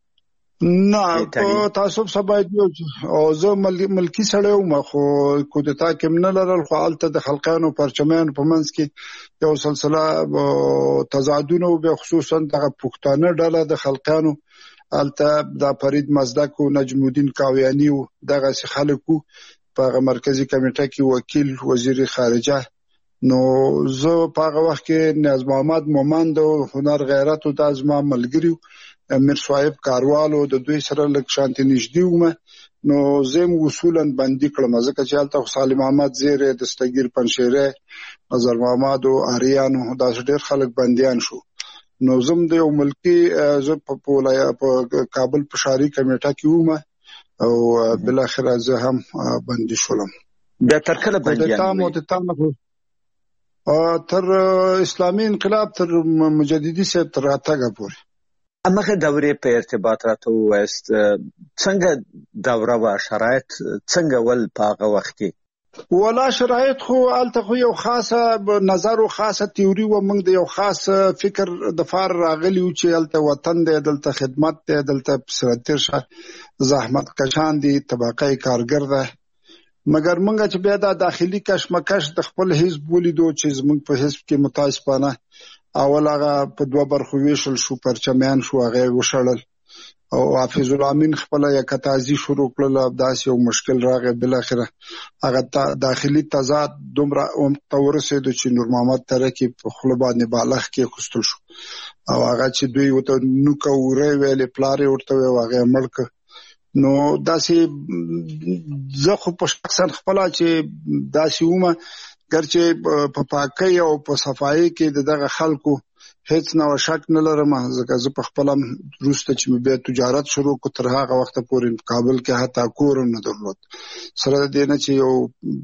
نه په تعصب سبا او زه ملکي سړی وم خو کودتا کې م نه لرل. خو هلته د خلقیانو پرچمیانو په منځ کې یو سلسله تضادونه و. بیا خصوصا دغه پښتانه ډله د خلقیانو هلته د فرید مزدک و نجم الدین کاویاني و دغسې خلک و په هغه مرکزي کمیټه کې وکیل وزیر خارجه. نو زه په هغه وخت کې نیاز محمد مومند او هنر غیرت او دا زما ملګري امیر صاحب کاروالو د دوی سره لږ شانتې نږدې وم. نو زه یم اصولا بندي کړم ځکه چې هلته سالم احمد زیری دستګیر پنشیری نظر محمد او اریانو داسې ډېر خلک بندیان شو. نو زه د یو ملکي زه په کابل په ښاري کمیټه کې وم او بالاخره زه هم بندي شولم. بیا تر کله بندیان وئ؟ تر اسلامي انقلاب تر مجددي صاحب تر راتګه پورې. همغه دورې په ارتباط راته ووایاست څنګه دوره وه؟ شرایط څنګه ول په هغه وخت کې؟ ولا شرایط خو هلته خو یو خاصه نظر او خاصه تیوري وه. موږ د یو خاص فکر د فار راغلي وو چې هلته وطن دی، دلته خدمت دی، دلته سرتیر شه زحمت کشان دي، طبقه کارګر ده. مګر موږ چې بیا دا داخلي کشمکش د خپل حزب ولیدو چې زموږ په حزب کې متاسفانه اول هغه په دوه برخو ویشل شو، پرچمیان شو، هغه وشړل او حافظ الامین خپل یکتازي شروع کړل. داسې یو مشکل راغی بالاخره هغه داخلي تضاد دومره ورسېدو چې نور محمد ترکی په خوله باندې بالغ کې اخیستل شو او هغه چې دوی ورته نوکه وری ویلې پلار یې ورته ویل هغه یې مړ کړ. نو داسې زه خو په شخصا خپله چې داسې ومه ګرچې په پاکۍ او په صفایۍ کې د دغه خلکو هیڅ نه شک نه لرم ځکه زه په خپله وروسته چې مې بیا تجارت شروع کړو تر هغه وخته پورې په کابل کې حتی کور هم نه درلود. سره د دې نه چې یو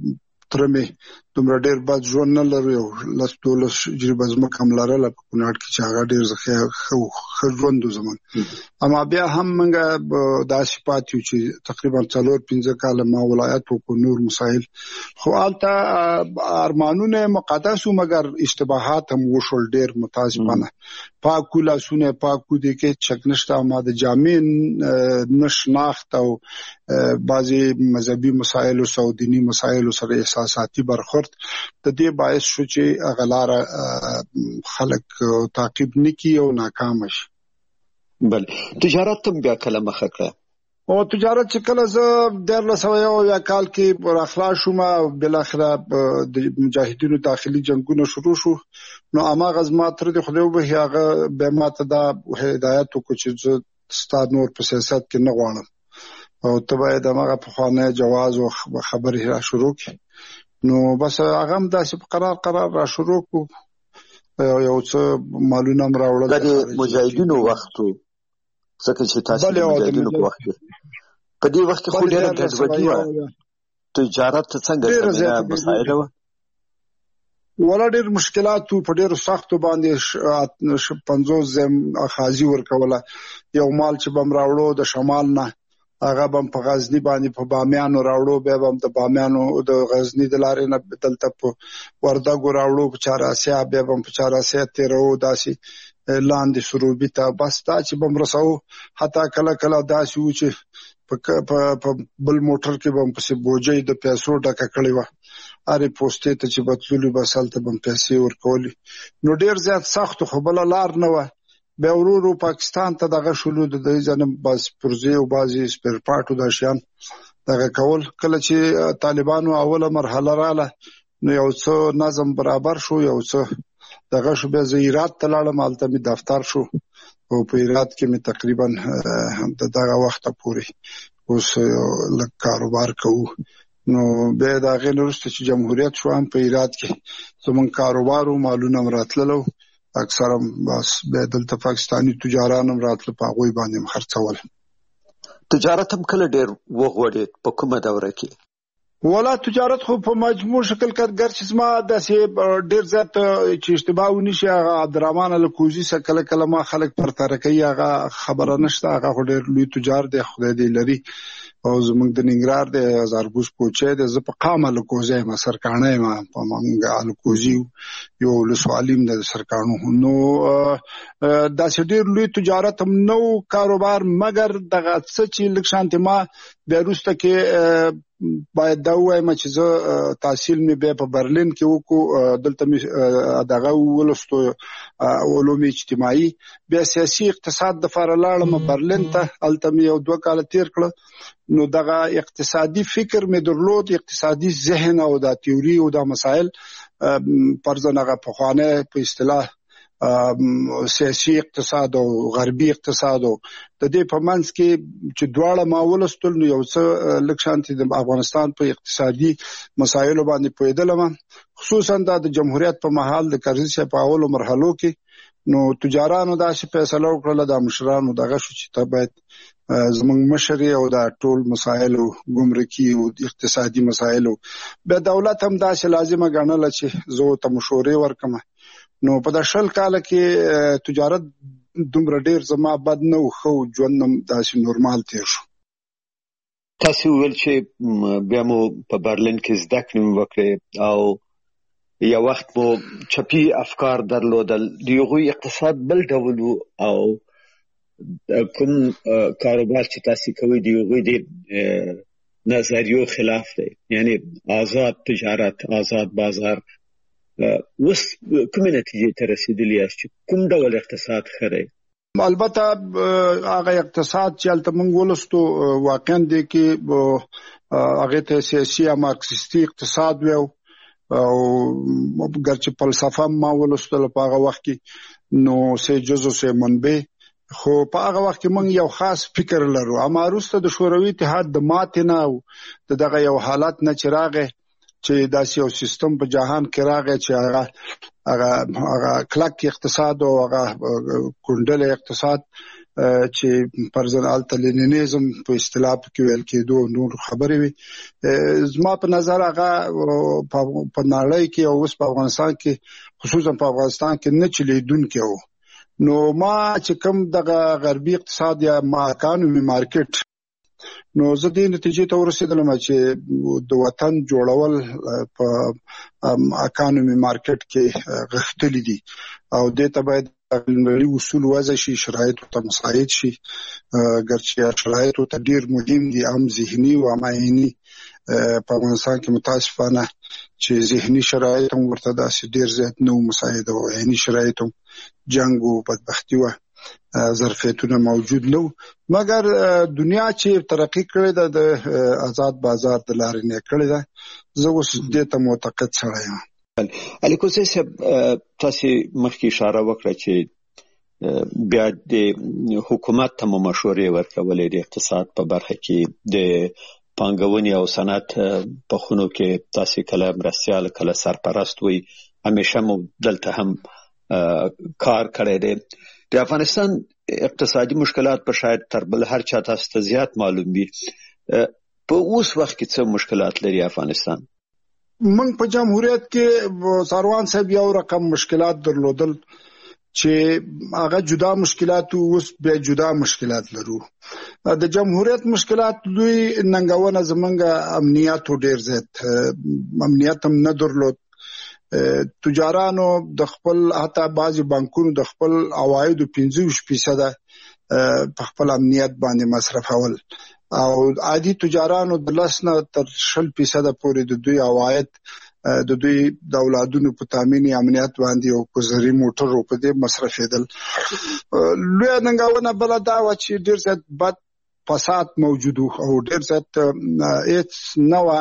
ترمه دومره ډېر بد ژوند نه لرو، یو لس دولس جریبه ځمکه هم لرله په کونړ کې چې هغه ډېر ښه ژوند و زموږ. اما بیا هم موږ داسې پاتې یو چې تقریبا څلور پنځه کاله ما ولایت وکړو، نور مسایل خو هلته ارمانونه مقدس وو مګر اشتباهات هم وشول ډېر متاسفانه. پاکو لاسونه پاکو دې کې شک نشته، اما د جامع نه شناخت او بعضې مذهبي مسایلو سره دیني مسایلو سره احساساتي برخورد د دې باعث شو چې هغه لاره خلک تعقیب نه کړي او ناکامه شي. بل تجارت هم بیا کله مخه کړه او تجارت چې کله زه دیارلس سوه یو اویا کال کې راخلاص شوم، بالاخره د مجاهدینو داخلي جنګونه شروع شو، نو هماغه زما تره د خدای وبخښي هغه بیا ماته دا هدایت وکړو چې زه ستا نور په سیاست کې نه غواړم او ته باید هماغه پخوانی جواز او خبرې را شروع کړې. نو بس هغه هم داسې په قرار قرار را شروع کړو، یو څه مالونه هم راوړل. د مجاهدینو وخت و ځکه چې تاسو د مجاهدینو په وخت په دې وخت کې خو ډېره ګډوډي وه، تجارت ته څنګه زمینه مسایله وه؟ ولا ډېر مشکلات وو، په ډېرو سختو باندې پنځوس زم اخاذي ورکوله. یو مال چې به م راوړو د شمال نه هغه به په غزني باندې په بامیانو راوړو، بیا به د بامیانو د غزني د لارې نه دلته په وردګو راوړو په چهار اسیا، بیا به په چهار اسیا تېرو داسې لاندې سروبي ته. بس دا چې به م رسوو حتی کله کله داسې وو چې په بل موټر کې به م پسې بوجۍ د پیسو ډکه کړې وه، هرې پوستې ته چې به تللو بس هلته به م پیسې ورکولې. نو ډېر زیات سخت خو بله لار نه وه. بیا ورو ورو پاکستان ته دغه شولو، د دې ځای نه بعضې پرزې او بعضې سپیرپاټو دا شیان دغه کول. کله چې طالبانو اوله مرحله راله نو یو څه نظم برابر شو، یو څه دغه شو. بیا زه هرات ته لاړم، هلته مې دفتر شو او په هرات کې مې تقریبا د دغه وخته پورې اوس لږ کاروبار کوو. نو بیا د هغې نه وروسته چې جمهوریت شو هم په هرات کې زموږ کاروبار و، مالونه هم راتللو، اکثر هم بس بیا دلته پاکستاني تجاران هم راتله، په هغوی باندې هم خرڅول. تجارت هم کله ډېر وغوړېد په کومه دوره کې؟ ولا تجارت خو په مجموع شکل ګر چې زما داسې ډېر زیات چې اشتباه ونی شي، هغه عبدالرحمن الکوزي سره کله کله ما خلک پرتاره کوي، هغه خبره نشته، هغه خو ډېر لوی تجار دی، خدای دې لري. او زموږ د ننګرهار د هزارګوز کوچی دی، زه په قام الکوزی یم، سرکاڼی یم، په موږ الکوزي یو ولسوالي م د سرکاڼو. نو داسې ډېر لوی تجارت هم نه و، کاروبار، مګر دغه څه چې لږ شانتې ما بیا وروسته کې باید دا ووایم چې زه تحصیل مې بیا په برلین کې وکړو، دلته مې دغه ولوستو علوم اجتماعي، بیا سیاسي اقتصاد دپاره لاړم برلین ته، هلته مې یو دوه کاله تېر کړه. نو دغه اقتصادي فکر مې درلود، اقتصادي ذهن او دا تیوري او دا مسایل فرضاً هغه پخوانی په اصطلاح سیاسي اقتصاد او غربي اقتصاد او د دې په منځ کې چې دواړه ما ولوستل، نو یو څه لږ شانتې د افغانستان په اقتصادي مسایلو باندې پوهېدلم، خصوصا دا د جمهوریت په مهال د کرزي صاحب په اولو مرحلو کې. نو تجارانو داسې فیصله وکړله، دا مشرانو دغه شو چې ته باید زموږ مشر او دا ټول مسایلو ګمرکي او اقتصادي مسایلو، بیا دولت هم داسې لازمه ګڼله چې زه ورته مشورې ورکړم. نو په دا شل کاله کې تجارت دومره ډېر زما بد نه و، ښه ژوند هم داسې نورمال تېر شو. تاسو وویل چې بیا مو په برلین کې زده کړې وکړې او یو وخت مو چپي افکار درلودل، د هغوی اقتصاد بل ډول و او کوم کاروبار چې تاسو کوئ د هغوی د نظریو خلاف دی، یعنی آزاد تجارت، آزاد بازار. اوس کومې نتیجې ته رسېدلي یاست چې کوم ډول اقتصاد ښه دی؟ البته هغه اقتصاد چې هلته موږ ولوستو واقعا دی کې هغې ته سیاسي یا مارکسیستي اقتصاد ویو، او ګرچې فلسفه ما ولوستله په هغه وخت کې، نو سه جزو سه منبع، خو په هغه وخت کې موږ یو خاص فکر لرو. اما وروسته د شوروي اتحاد د ماتې نه او د دغه یو حالت نه چې راغی چې داسې یو سیستم په جهان کې راغی چې هغه هغه هغه کلک اقتصاد او هغه کونډل اقتصاد چې پرځن التلینیزم په اصطلاح کې ویل کېدو نور خبرې وي. زما په نظر هغه په نړۍ کې او اوس په افغانستان کې خصوصا په افغانستان کې نه چلیدونکی و. نو ما چې کوم دغه غربي اقتصاد یا مارکانومي مارکیټ نو زه دې نتیجې ته ورسېدلم چې د وطن جوړول په اکانومي مارکیټ کې غښتلي دي او دې ته باید نړۍ اصول وضع شي، شرایطو ته مساعد شي، ګرچې شرایطو ته ډیر مهم دي هم ذهني او هم عیني. په افغانستان کې متاسفانه چې ذهني شرایط هم ورته داسې ډیر زیات نه مساعد او عیني شرایط هم جنگ او بدبختي و ظرفیتونه موجود نه، مګر دنیا چې ترقی کړې ده د آزاد بازار د لارې نه کړې ده. زه اوس دې ته معتقد سړی یم. الیکوزی صاحب تاسو مخکې اشاره وکړه چې بیا د حکومت ته مشورې ورکولې د اقتصاد په برخه کې د پانګونې او صنعت په خونو کې تاسو کله مرستيال کله سرپرست وي، همیشه مو دلته هم کار کړی دی. د افغانستان اقتصادي مشکلات په شاید تر بل هر چا تاسو ته زیات معلوم وي. په اوس وخت کې څه مشکلات لري افغانستان؟ موږ په جمهوریت کې ساروان صاحب یو رقم مشکلات درلودل چې هغه جدا مشکلات اوس بیا جدا مشکلات لرو. د جمهوریت مشکلات دوی ننګونه زمونږ امنیت ډیر زیات امنیت هم نه درلود. تجارانو د خپل حتی بعضی بانکونو د خپل عوایدو پنځه فیصد په خپل امنیت باندې مصرفول او عادي تجارانو د لسنه تر شل فیصد پورې د دوی عواید د دوی د اولادونو په تامین امنیت باندې او په زری موټرو په دې مصرفېدل. لوی ننګونه بل دا و چې ډیر زیات بد فساد موجود او ډیر زیات هیڅ نوع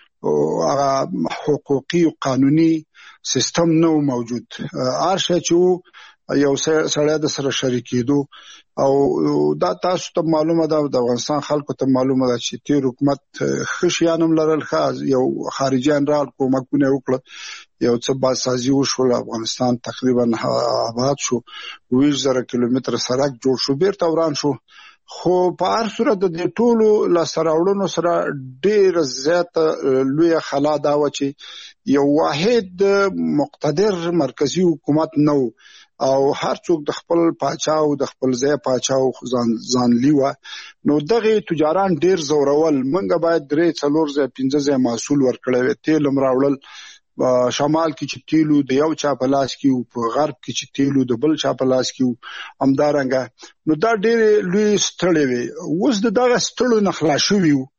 او حقوقي او قانوني سیستم نو موجود. ارشه چې یو سړی د سره شریکېدو او دا تاسو ته معلومه ده، د افغانستان خلکو ته معلومه ده چې تیر حکومت خشيانم لرل خاص یو خارجيان رال کومکونه وکړه، یو څه باسازي وشول، افغانستان تقریبا آباد شو، ویش زره کیلومتر سړک جوړ شو، بیرته وران شو. خو په هر صورت د ټولو لاسراوړنو سره ډیر زیات لوی خلا دا و چې یو واحد مقتدر مرکزی حکومت نو او هر څوک د خپل پاچاو د خپل ځای پاچاو ځان ځانلی و. نو دغه تجاران ډیر زورول، منګه باید درې څلور ځای پنځه ځای محصول ورکړل، تیل مراوړل، شمال کې چې تیلو د یو چا په لاس کې او په غرب کې چې تیلو د بل چا په لاس کې همدارنګه. نو دا ډېر لوی ستړی وي. اوس د دغه ستړو نه خلاص شوي وو،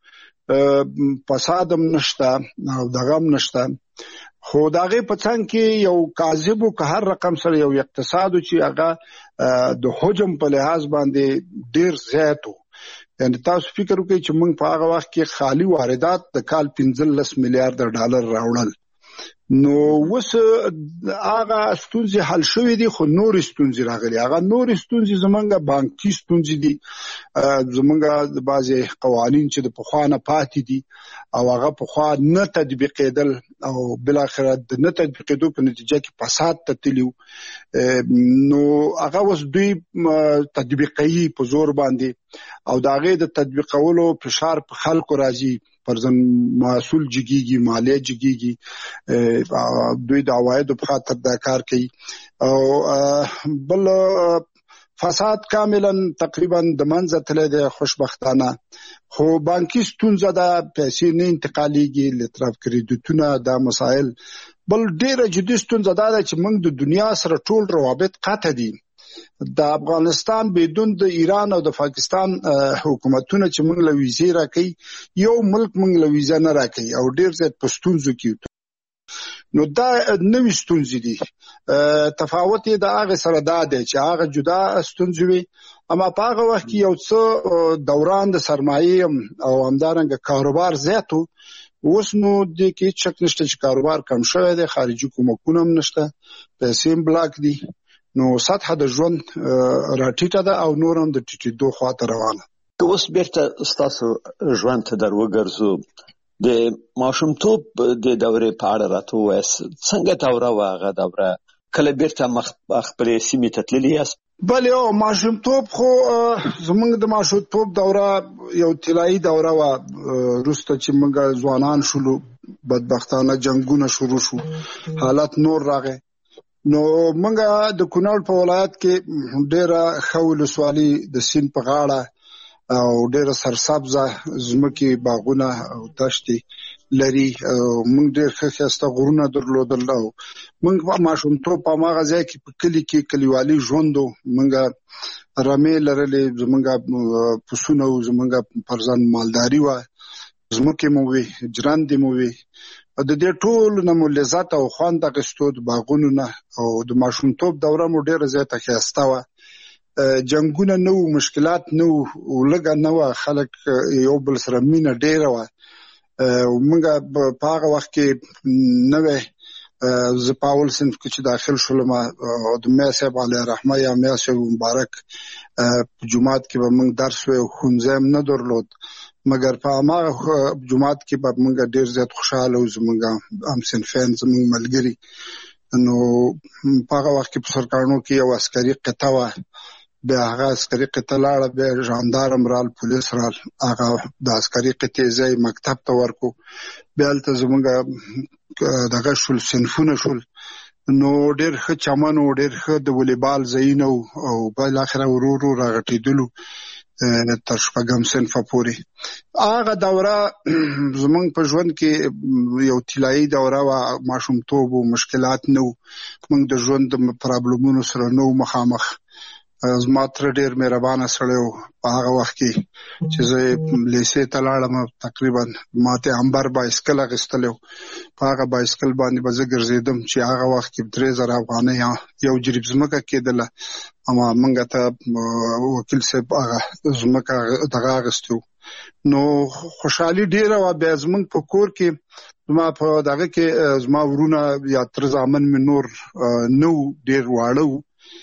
فساد هم نشته او دغه هم نشته. خو د هغې په څنګ کې یو کاذب و که هر رقم سره یو اقتصاد چې هغه د حجم په لحاظ باندې ډېر زیات و. یعنې تاسو فکر وکړئ چې موږ په هغه وخت کې خالي واردات د کال پنځلس میلیارډ ډالر راوړل. نو اوس هغه ستونزې حل شوې دي، خو نورې ستونزې راغلي. هغه نورې ستونزې زمونږ بانکي ستونزې دي، زمونږ د بعضې قوانین چې د پخوا نه پاتې دي او هغه پخوا نه تطبیقېدل او بالاخره د نه تطبیقېدو په نتیجه کې فساد ته تللي وو. نو هغه اوس دوی تطبیقوي په زور باندې او د هغې د تطبیقولو فشار په خلکو راځي، پرځن محصول جګیږي، مالیه جګیږي، دوی د عوایدو په خاطر دا کار کوي. او بل فساد کاملا تقریبا د منځه تللی دی خوشبختانه. خو بانکي ستونزه ده، پیسې نه انتقالیږي، لطرف کریډیټونه، دا مسایل. بل ډیره جدي ستونزه دا ده چې موږ د دنیا سره ټول روابط قطع دي. د افغانستان بدون د ایران او د پاکستان حکومتونه چې موږ له ویزې راکوي، یو ملک موږ له ویزه نه راکوي او ډیر زیات په ستونزو کې. نو دا نوې ستونزې دي. تفاوت یې د هغه سره دا دی چې هغه جدا ستونزې وي، اما په هغه وخت کې یو څه دوران د سرمایې او همدارنګه کاروبار زیات و. اوس نو د کې شک نشته چې کاروبار کم شوی دی، خارجي کومکونه هم نشته، پیسې هم بلاک دي. نو سطح د ژوند راټیټه ده او نور هم د ټیټېدو خواته روانه. که اوس بیرته ستاسو ژوند ته در وګرځو، د ماشومتوب د دورې په اړه راته ووایاست. څنګه دوره وه هغه دوره؟ کله بیرته خپلې سیمې ته تللي یاست؟ بلې او ماشومتوب خو زمونږ د ماشومتوب دوره یو طلایي دوره وه. وروسته چې موږ ځوانان شولو بدبختانه جنګونه شروع شو، حالت نور راغی. نو موږ د کونړ په ولایت کې ډېره ښه ولسوالي د سیند په غاړه او ډېره سرسبزه ځمکې، باغونه او دښتې لري. موږ ډېر ښه ښایسته غرونه درلودل او موږ په ماشومتوب په هماغه ځای کې په کلي کې کلیوالي ژوند و. موږ رمې لرلې، زموږ پسونه وو، زموږ فرزند مالداري وه، ځمکې مو وې، جرندې مو وې. د دې ټولو نه مو لذت او خوند اخیستو، د باغونو نه. او د ماشومتوب دوره مو ډېره زیاته ښایسته وه. جنګونه نه وو، مشکلات نه وو، لږه نه وه، خلک یو بل سره مینه ډېره وه. موږ په هغه وخت کې نوی زه په اول صنف کې چې داخل شولم، د میا صاحب علیه رحمه یا میا صاحب مبارک په جومات کې به موږ درس وی، ښوونځی هم نه درلود، مګر په هماغه جومات کې به موږ ډېر زیات خوشحاله وو، زموږ همصنفیان، زموږ ملګري. نو په هغه وخت کې په سرکاڼو کې یو عسکري قطعه وه، بیا هغه عسکري قطعه لاړه، بیا ژاندارم رال، پولیس رال، هغه د عسکري قطعې ځای مکتب ته ورکو. بیا هلته زموږ دغه شول، صنفونه شول. نو ډېر ښه چمن و، ډېر ښه د ولیبال ځایونه وو او بالاخره ورو ورو راغټېدلو تر شپږم صنفه پورې. هغه دوره زموږ په ژوند کې یو طلایي دوره وه. ماشومتوب و، مشکلات نه وو، موږ د ژوند د پرابلمونو سره نه وو مخامخ. زما تره ډېر مهربانه سړی و. په هغه وخت کې چې زه لیسې ته لاړم، تقریبا ما ته امبر بایسکل اخیستلی و. په هغه بایسکل باندې به زه ګرځېدم چې هغه وخت کې درې زره افغانۍ یو جریب ځمکه کېدله. اما موږ ته وکیل صاحب هغه ځمکه دغه اخیستې و. نو خوشحالي ډېره وه. بیا زموږ په کور کې زما په دغه کې زما ورونه یا تره زامن مې نور نه وو، ډېر واړه وو،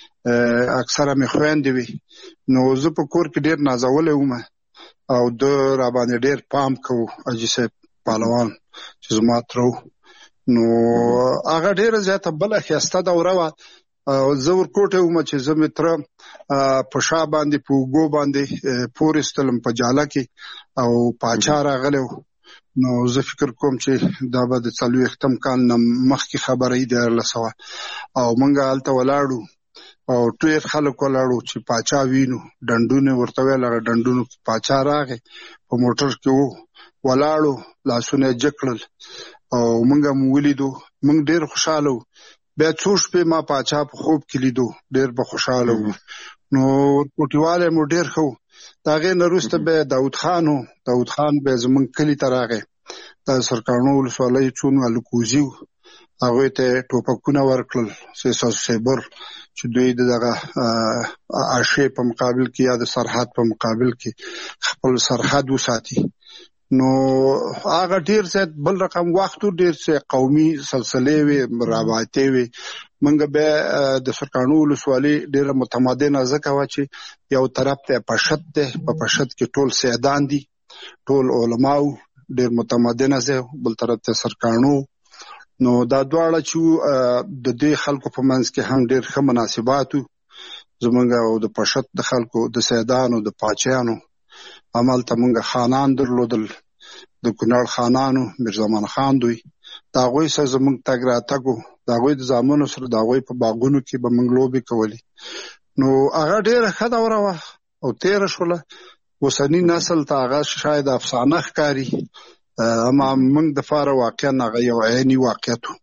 اکثره مې خویندې وې. نو زه په کور کې ډېر نازولی وم او ده راباندې ډېر پام کوو، حاجي صاحب پهلوان چې زما تره و. نو هغه ډېره زیاته بله ښایسته دوره وه. زه ورکوټی وم چې زه مې تره په شا باندې په اوږو باندې پورېستلم په جاله کې او پاچا راغلی و. نو زه فکر کوم چې دا به د څلوېښتم کال نه مخکې خبره وي، دیارلس سوه. او موږ هلته ولاړو او ډېر خلک ولاړو چې پاچا وینو. ډنډونه ورته ویل، هغه ډنډونو پاچا راغی، په موټر کې و، ولاړو، لاسونه یې جګ کړل او موږ هم ولیدو. موږ ډېر خوشحاله وو. بیا څو شپې ما پاچا په خوب کې لیدو، ډېر به خوشحاله وو. نو ورکوټیوالی مو ډېر ښه و. د هغې نه وروسته بیا داود خان و. داود خان بیا زموږ کلي ته راغی. دا سرکاڼو ولسوالۍ څو الکوزي و، هغوی ته یې ټوپکونه ورکړل، سیسا سیبر، چې دوی د دغه عاشې په مقابل کې یا د سرحد په مقابل کې خپل سرحد وساتي. نو هغه ډېر زیات بل رقم وخت و، ډېر څه قومي سلسلې وې، رابطې وې. موږ بیا د سرکاڼو ولسوالي ډېره متمدنه ځکه وه چې یو طرف ته پشت دی، په پشت کې ټول سیدان دي، ټول علما وو، ډېر متمدنه ځای، بل طرف ته سرکاڼو. نو دا دواړه چې د دې خلکو په منځ کې هم ډېر ښه مناسبات وو، زموږ او د پشت د خلکو، د سیدانو، د پاچیانو. همالته موږ خانان درلودل، د کونړ خانانو، میرزمان خان دوی، د هغوی سره زموږ تګ راتګ و. د هغوی د زامنو سره د هغوی په باغونو کې به موږ لوبې کولې. نو هغه ډېره ښه دوره وه او تېره شوله. اوسني نسل ته هغه شاید افسانه ښکاري، اما موږ دپاره واقعا هغه یو عیني واقعیت و.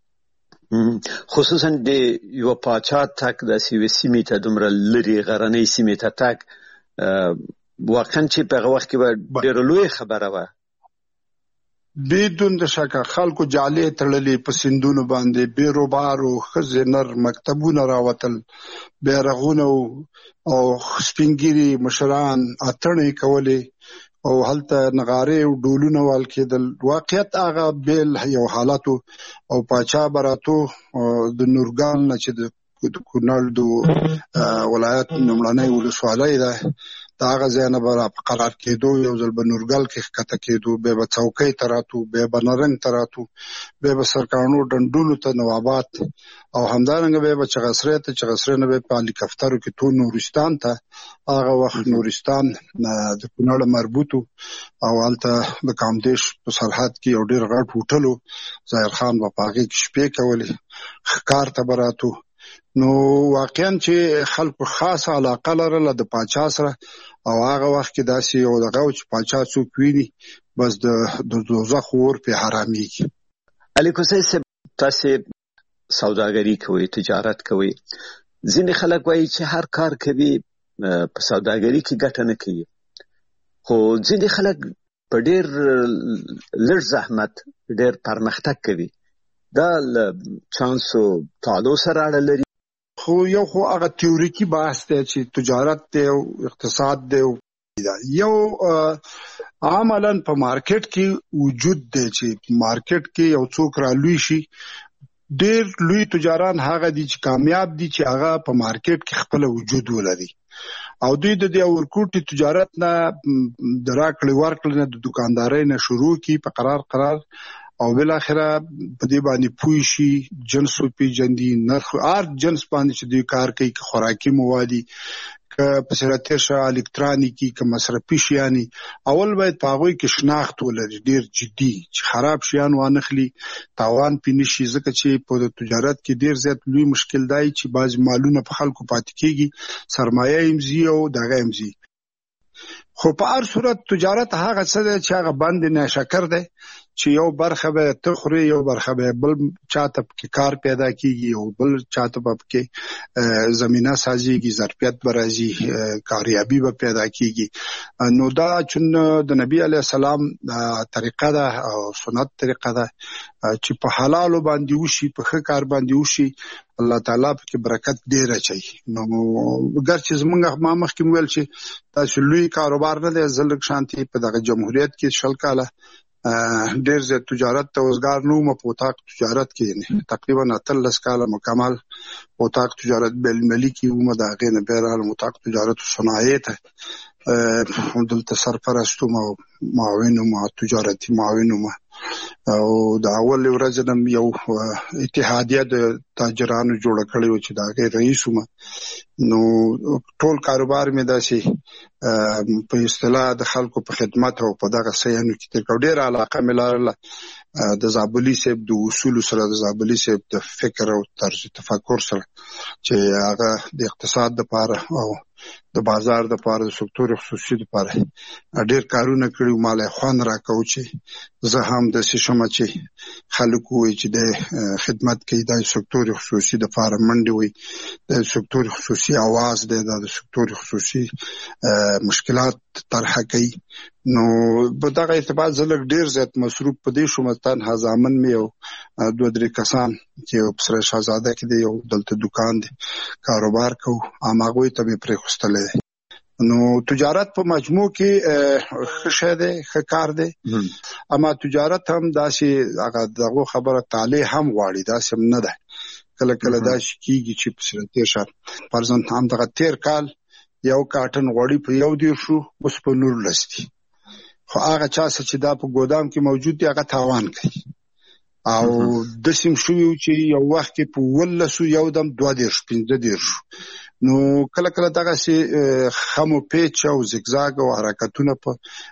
خصوصا د یو پاچا تګ داسې یوې سیمې ته، دومره لرې غرنۍ سیمې ته تګ، واقعا چې په هغه وخت کې به ډېره لویه خبره وه. بدون د شکه خلکو جالې تړلې په سیندونو باندې، بیروبارو، ښځې نر، مکتبونه راوتل، بیرغونه او سپینګیري مشران اتڼې کولې او هلته نغارې او ډولونه وال کېدل. واقعیت هغه بیل یو حالت و. او پاچا به راتو د نورګال نه چې د کونړ د ولایت لومړنۍ ولسوالۍ ده، دا هغه ځای نه به په قرار کېدو، یو ځل به نورګل کې ښکته کېدو، بیا به څوکۍ ته راتو، بیا به نرنګ ته راتو، بیا به سرکاڼو ډنډونو ته نواباد، او همدارنګه بیا به چغسرۍ ته، چغسرۍ نه بیا په هلیکاپټرو کې تو نورستان ته. هغه وخت نورستان د کونړ مربوط او هلته د کامدیش په سرحد کې یو ډېر غټ هوټل و، ظاهر خان به په هغې کې شپې کولې، ښکار ته به راتو. نو واقعا چې خلکو خاصه علاقه لرله د پاچا سره، او هغه وخت کې داسې یو دغه و چې پاچا څوک ویني بس د دوزخ اور پې حرامېږي. علي کوسی صاحب، تاسې سوداګري کوئ، تجارت کوئ. ځینې خلک وایي چې هر کار کوي په سوداګري کې ګټه نه کوي، خو ځینې خلک په ډېر لږ زحمت ډېر پرمختګ کوي. دا له چانسو تعالو سره اړه لري؟ خو یو خو هغه تیوریکي بحث دی چې تجارت دی او اقتصاد دی. یو عملاً په مارکیټ کې وجود دی چې مارکیټ کې یو څوک را لوی شي. ډېر لوی تجاران هغه دي چې کامیاب دي چې هغه په مارکیټ کې خپل وجود ولري، او دوی د دې ورکوټي تجارت نه د راکړې ورکړې نه د دکاندارۍ نه شروع کی په قرار قرار او بل اخره په دې باندې پوي شي، جنس پیژندي، نرخ هر جنس باندې چې دوی کار کوي، که خوراکي موادي، که په صورت شه الکترونیکی، که مصرفي شیانی. اول باید په هغوی کې شناخت ولري ډېر جدي، چې خراب شیان وانخلي، تاوان پې نشي. ځکه چې په تجارت کې ډېر زیات لوی مشکل دی چې بعض مالونه په خلکو پاتې کېږي، سرمایه یې ځي او دغه یې ځي. خو په هر صورت تجارت هغه څه دی چې هغه بند ناشکر دی، چې یو برخه به ته خورې، یو برخه به بل چاته پکې کار پیدا کېږي، او بل چاته به پکې زمینه سازېږي، ظرفیت به راځي، کاریابي به پیدا کېږي. نو دا چون د نبي علیه السلام طریقه ده او سنت طریقه ده چې په حلالو باندې وشي، په ښه کار باندې وشي، الله تعالی پکې برکت ډېر اچوي. نو ګرچې زمونږ ما مخکې مو ویل چې داسې لوی کاروبار نه دی. زه لږ شانتې په دغه جمهوریت کې شل کاله ډېر زیات تجارت ته وزګار نه وم، په اتاق تجارت کې تقریبا اتلس کاله مکمل اتاق تجارت بیلملي کې وم. د هغې نه بیا رالم اتاق تجارت صنایع ته، دلته سرپرست وم او معاون وم، تجارتي معاون وم. او د اول ورځې نه یو اتحادیه د تاجرانو جوړه کړې وه چې د هغې رئیس وم. نو ټول کاروبار مې داسې په اصطلاح د خلکو په خدمت او په دغه شیانو کې تېر کړ. ډېره علاقه مې لرله د زابلي صاحب د اصولو سره، د زابلي صاحب د فکر او طرز تفکر سره، چې هغه د اقتصاد دپاره او د بازار دپاره، د سکتور خصوصي دپاره ډېر کارونه کړي. مالی خوند راکوي چې زه هم داسې شمه چې خلک ووایي چې د خدمت کوي، د سکتور خصوصي دپاره منډې وایي، د سکتور خصوصي آواز دی، دا د سکتور خصوصي مشکلات طرحه کوي. نو په دغه اعتبار زه لږ ډېر زیات مصروف په دې شوم. تنها زامن مې یو دوه درې کسان چې یو په سره شهزاده کې دی، یو دلته دکان دی، کاروبار کوو، هماغوی ته مې پرېښوستلی دی. نو تجارت په مجموع کې ښه شی دی، ښه کار دی. اما تجارت هم داسې هغه دغو خبره طالع هم غواړي، داسې هم نه ده. کله کله داسې کېږي چې په سره تېر شه فرضاً همدغه تېر کال یو کارټن غوړي په یو دېرش شو، اوس په نولس دي. خو هغه چا څه چې دا په ګودام کې موجود دی هغه تاوان کوي. او داسې هم شوي و چې یو وخت کې په اوولسو یو دم دوه دېرش پنځه دېرش. نو کله کله دغسې خم و پیچ او زګزاګ او حرکتونه په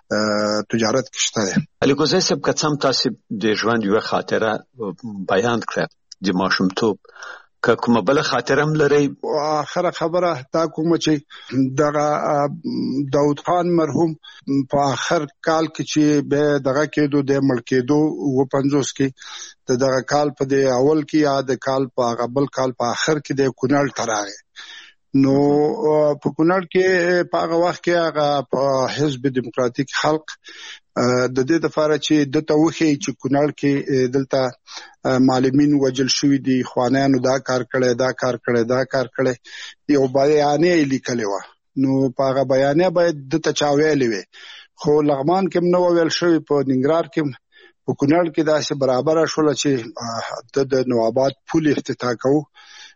تجارت کې شته دی. علي کوزی صاحب، که څه هم تاسې د ژوند یوه خاطره بیان کړه د ماشومتوب، که کومه بله خاطره هم لرئ؟ آخره خبره دا کومه چې دغه داود خان مرحوم په آخر کال کې چې بیا دغه کېدو، د مړ کېدو اووه پنځوس کې، د دغه کال په د اول کې یا د کال په هغه بل کال په آخر کې د کونړ ته راغی. نو په کونړ کې په هغه وخت کې هغه په حزب دیموکراتیک خلق د دې دپاره چې دته وښیي چې کونړ کې دلته معلمین وجل شوي دي، خوانیانو دا کار کړی، دا کار کړی، دا کار کړی، یو بیانیه یې لیکلې وه. نو په هغه بیانیه باید دته چا ویلې وې، خو لغمان کې هم نه ویل شوي، په ننګرهار کې په کونړ کې داسې برابره شوله چې د نواباد پول افتتاح کوو.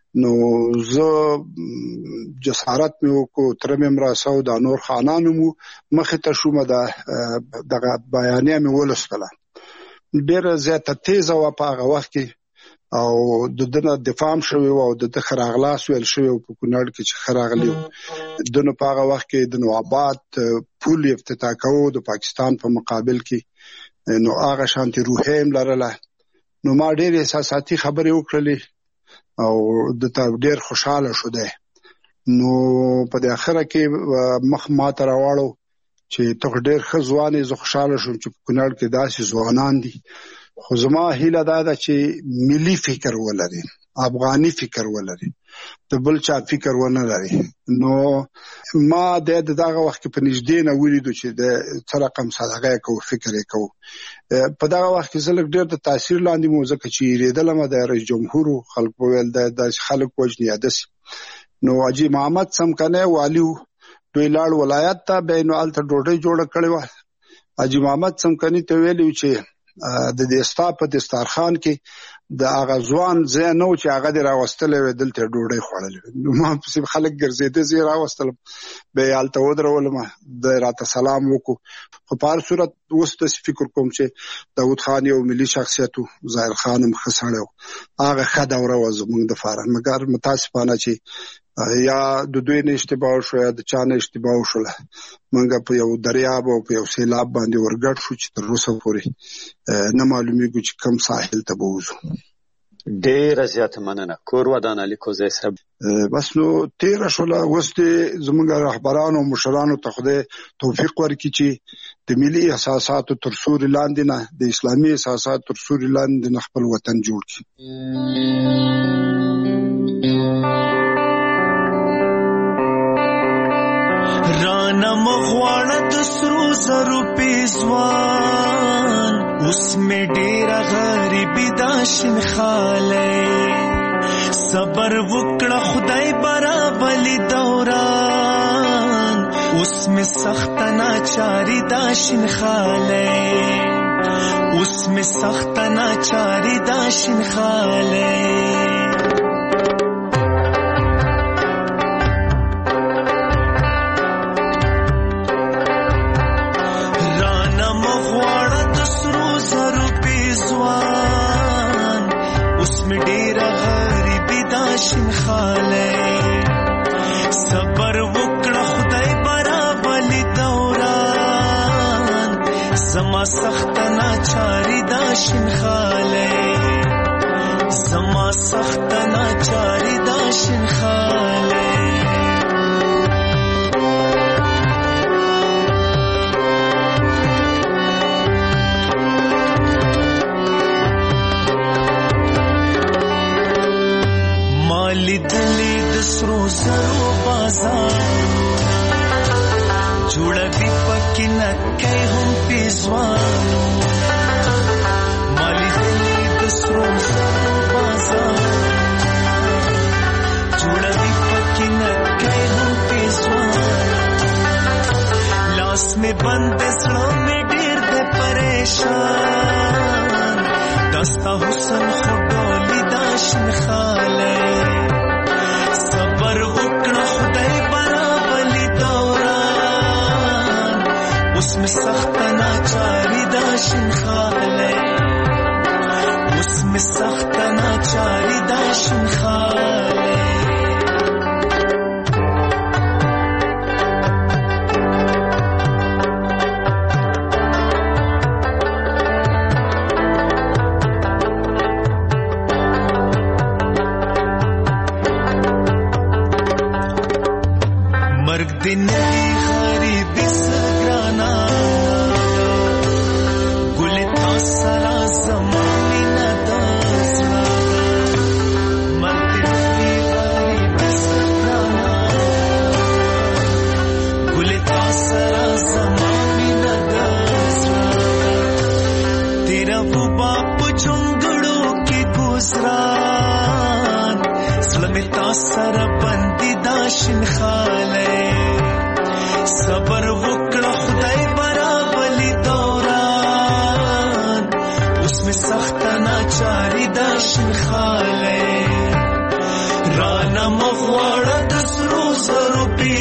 نو زه جسارت مې وکړو، تره مې مراسه او د نور خانانو مو مخې ته شوم، د دغه بیانیه مې ولوستله. ډېره زیاته تیزه وه په هغه وخت کې او د ده نه دفاع هم شوې وه او د ده ښه راغلاست ویل شوی و په کونړ کې چې ښه راغلي وو. ده نو په هغه وخت کې د نوآباد پل افتتاح کوو د پاکستان په مقابل کې، نو هغه شانتې روحیه هم لرله. نو ما ډېرې احساساتي خبرې وکړلې او دته ډېر خوشحاله شو دی. نو په دې اخره کې مخ ما ته راواړو چې ته ډېر ښه ځوان یې، زه خوشحاله شوم چې په کونړ کې داسې ځوانان دي. خو زما هیله دا ده چې ملي فکر ولري، افغاني فکر ولري، د بل چا فکر ونه لري. نو ما د دغه وخت په نږدې نه ولیدو چې د څه رقم صدقه کوو، فکر یې کوو. په دغه وخت کې زه لږ ډېر د تاثیر لاندې مو، ځکه چې یېرېدلم د رئیس جمهور خلک به ویل داسې خلک وژني یا داسې. نو حاجي محمد څمکنی والي و، دوی لاړ ولایت ته، بیا یې نو هلته ډوډۍ جوړه کړې وه. حاجي محمد څمکني ته ویلي و چې د دې ستا په دسترخوان کې د هغه ځوان ځای نه و چې هغه دې راوستلی وی، دلته یې ډوډۍ خوړلې وې. نو ما پسې خلک ګرځېده، زه یې راوستلم، بیا یې هلته ودرولم، دی راته سلام وکړو. خو په هر صورت اوس داسې فکر کوم چې داود خان یو ملي شخصیت و، ظاهر خان هم ښه سړی و، هغه ښه دوره وه زموږ دپاره. مګر متاسفانه چې یا د دوی نه اشتباه شو یا د چا نه اشتباه شوله، موږ په یو دریاب او په یو سیلاب باندې ورګډ شو چې تر اوسه پورې نه معلومیږي چې کوم ساحل ته به وځو. ډېره زیاته مننه. کور ودان علي کوزی صاحب. بس نو تېره شوله، اوس دې زموږ رهبرانو او مشرانو ته خدای توفیق ورکړي چې د ملي احساساتو تر سوري لاندې نه، د اسلامي احساساتو تر سوري لاندې نه خپل وطن جوړ کړي. رانا مغواړه د سرو زرو پیزوان، اوس مې ډېره غریبي دا شینخالی، صبر وکړه خدای برابلي دوران، اوس مې سخته ناچاري دا شینخالی، اوس مې سخته ناچاري دا شینخالی. صبر وکړه خدای برابلي دوران، زما سخت ناچاري دا شینخالی، زما سخت ناچاري دا شینخالی. لیدلی د سرو زرو بازارونه، جوړوي پکې نکۍ هم پیزوانونه، ما لیدلی د سرو زرو بازارونه، جوړوي پکې نکۍ هم پیزوانونه، لاس مې بند زړه مې ډېر دی پریشان، دا ستا حسن خو ډولي دا شینخالی، صبر وکړه خدای برابلي دوران، اوس مې سخته ناچاري دا شینخالی، اوس مې سخته ناچاري دا شینخالی. دنیای غریبی سگرانا گل تاسرا زمانی ندازلا، مرد دنیای غریبی سگرانا گل تاسرا زمانی ندازلا، تیرا وہ باپ جنگڑوں کی گزران، سلمی تاسرا بندی دا شینخالی، صبر وکړه خدای برابلي دوران، اوس مې سخته ناچاري دا شینخالی،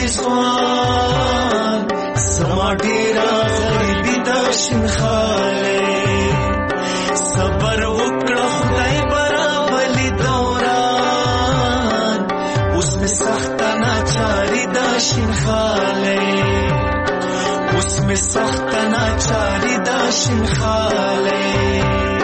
سوال زما ډیرا غریبی دا شینخاله صبر وکړه خدای برابلی دوران اوس می سخت ناچاری دا شینخاله اوس می سخت ناچاری دا شینخاله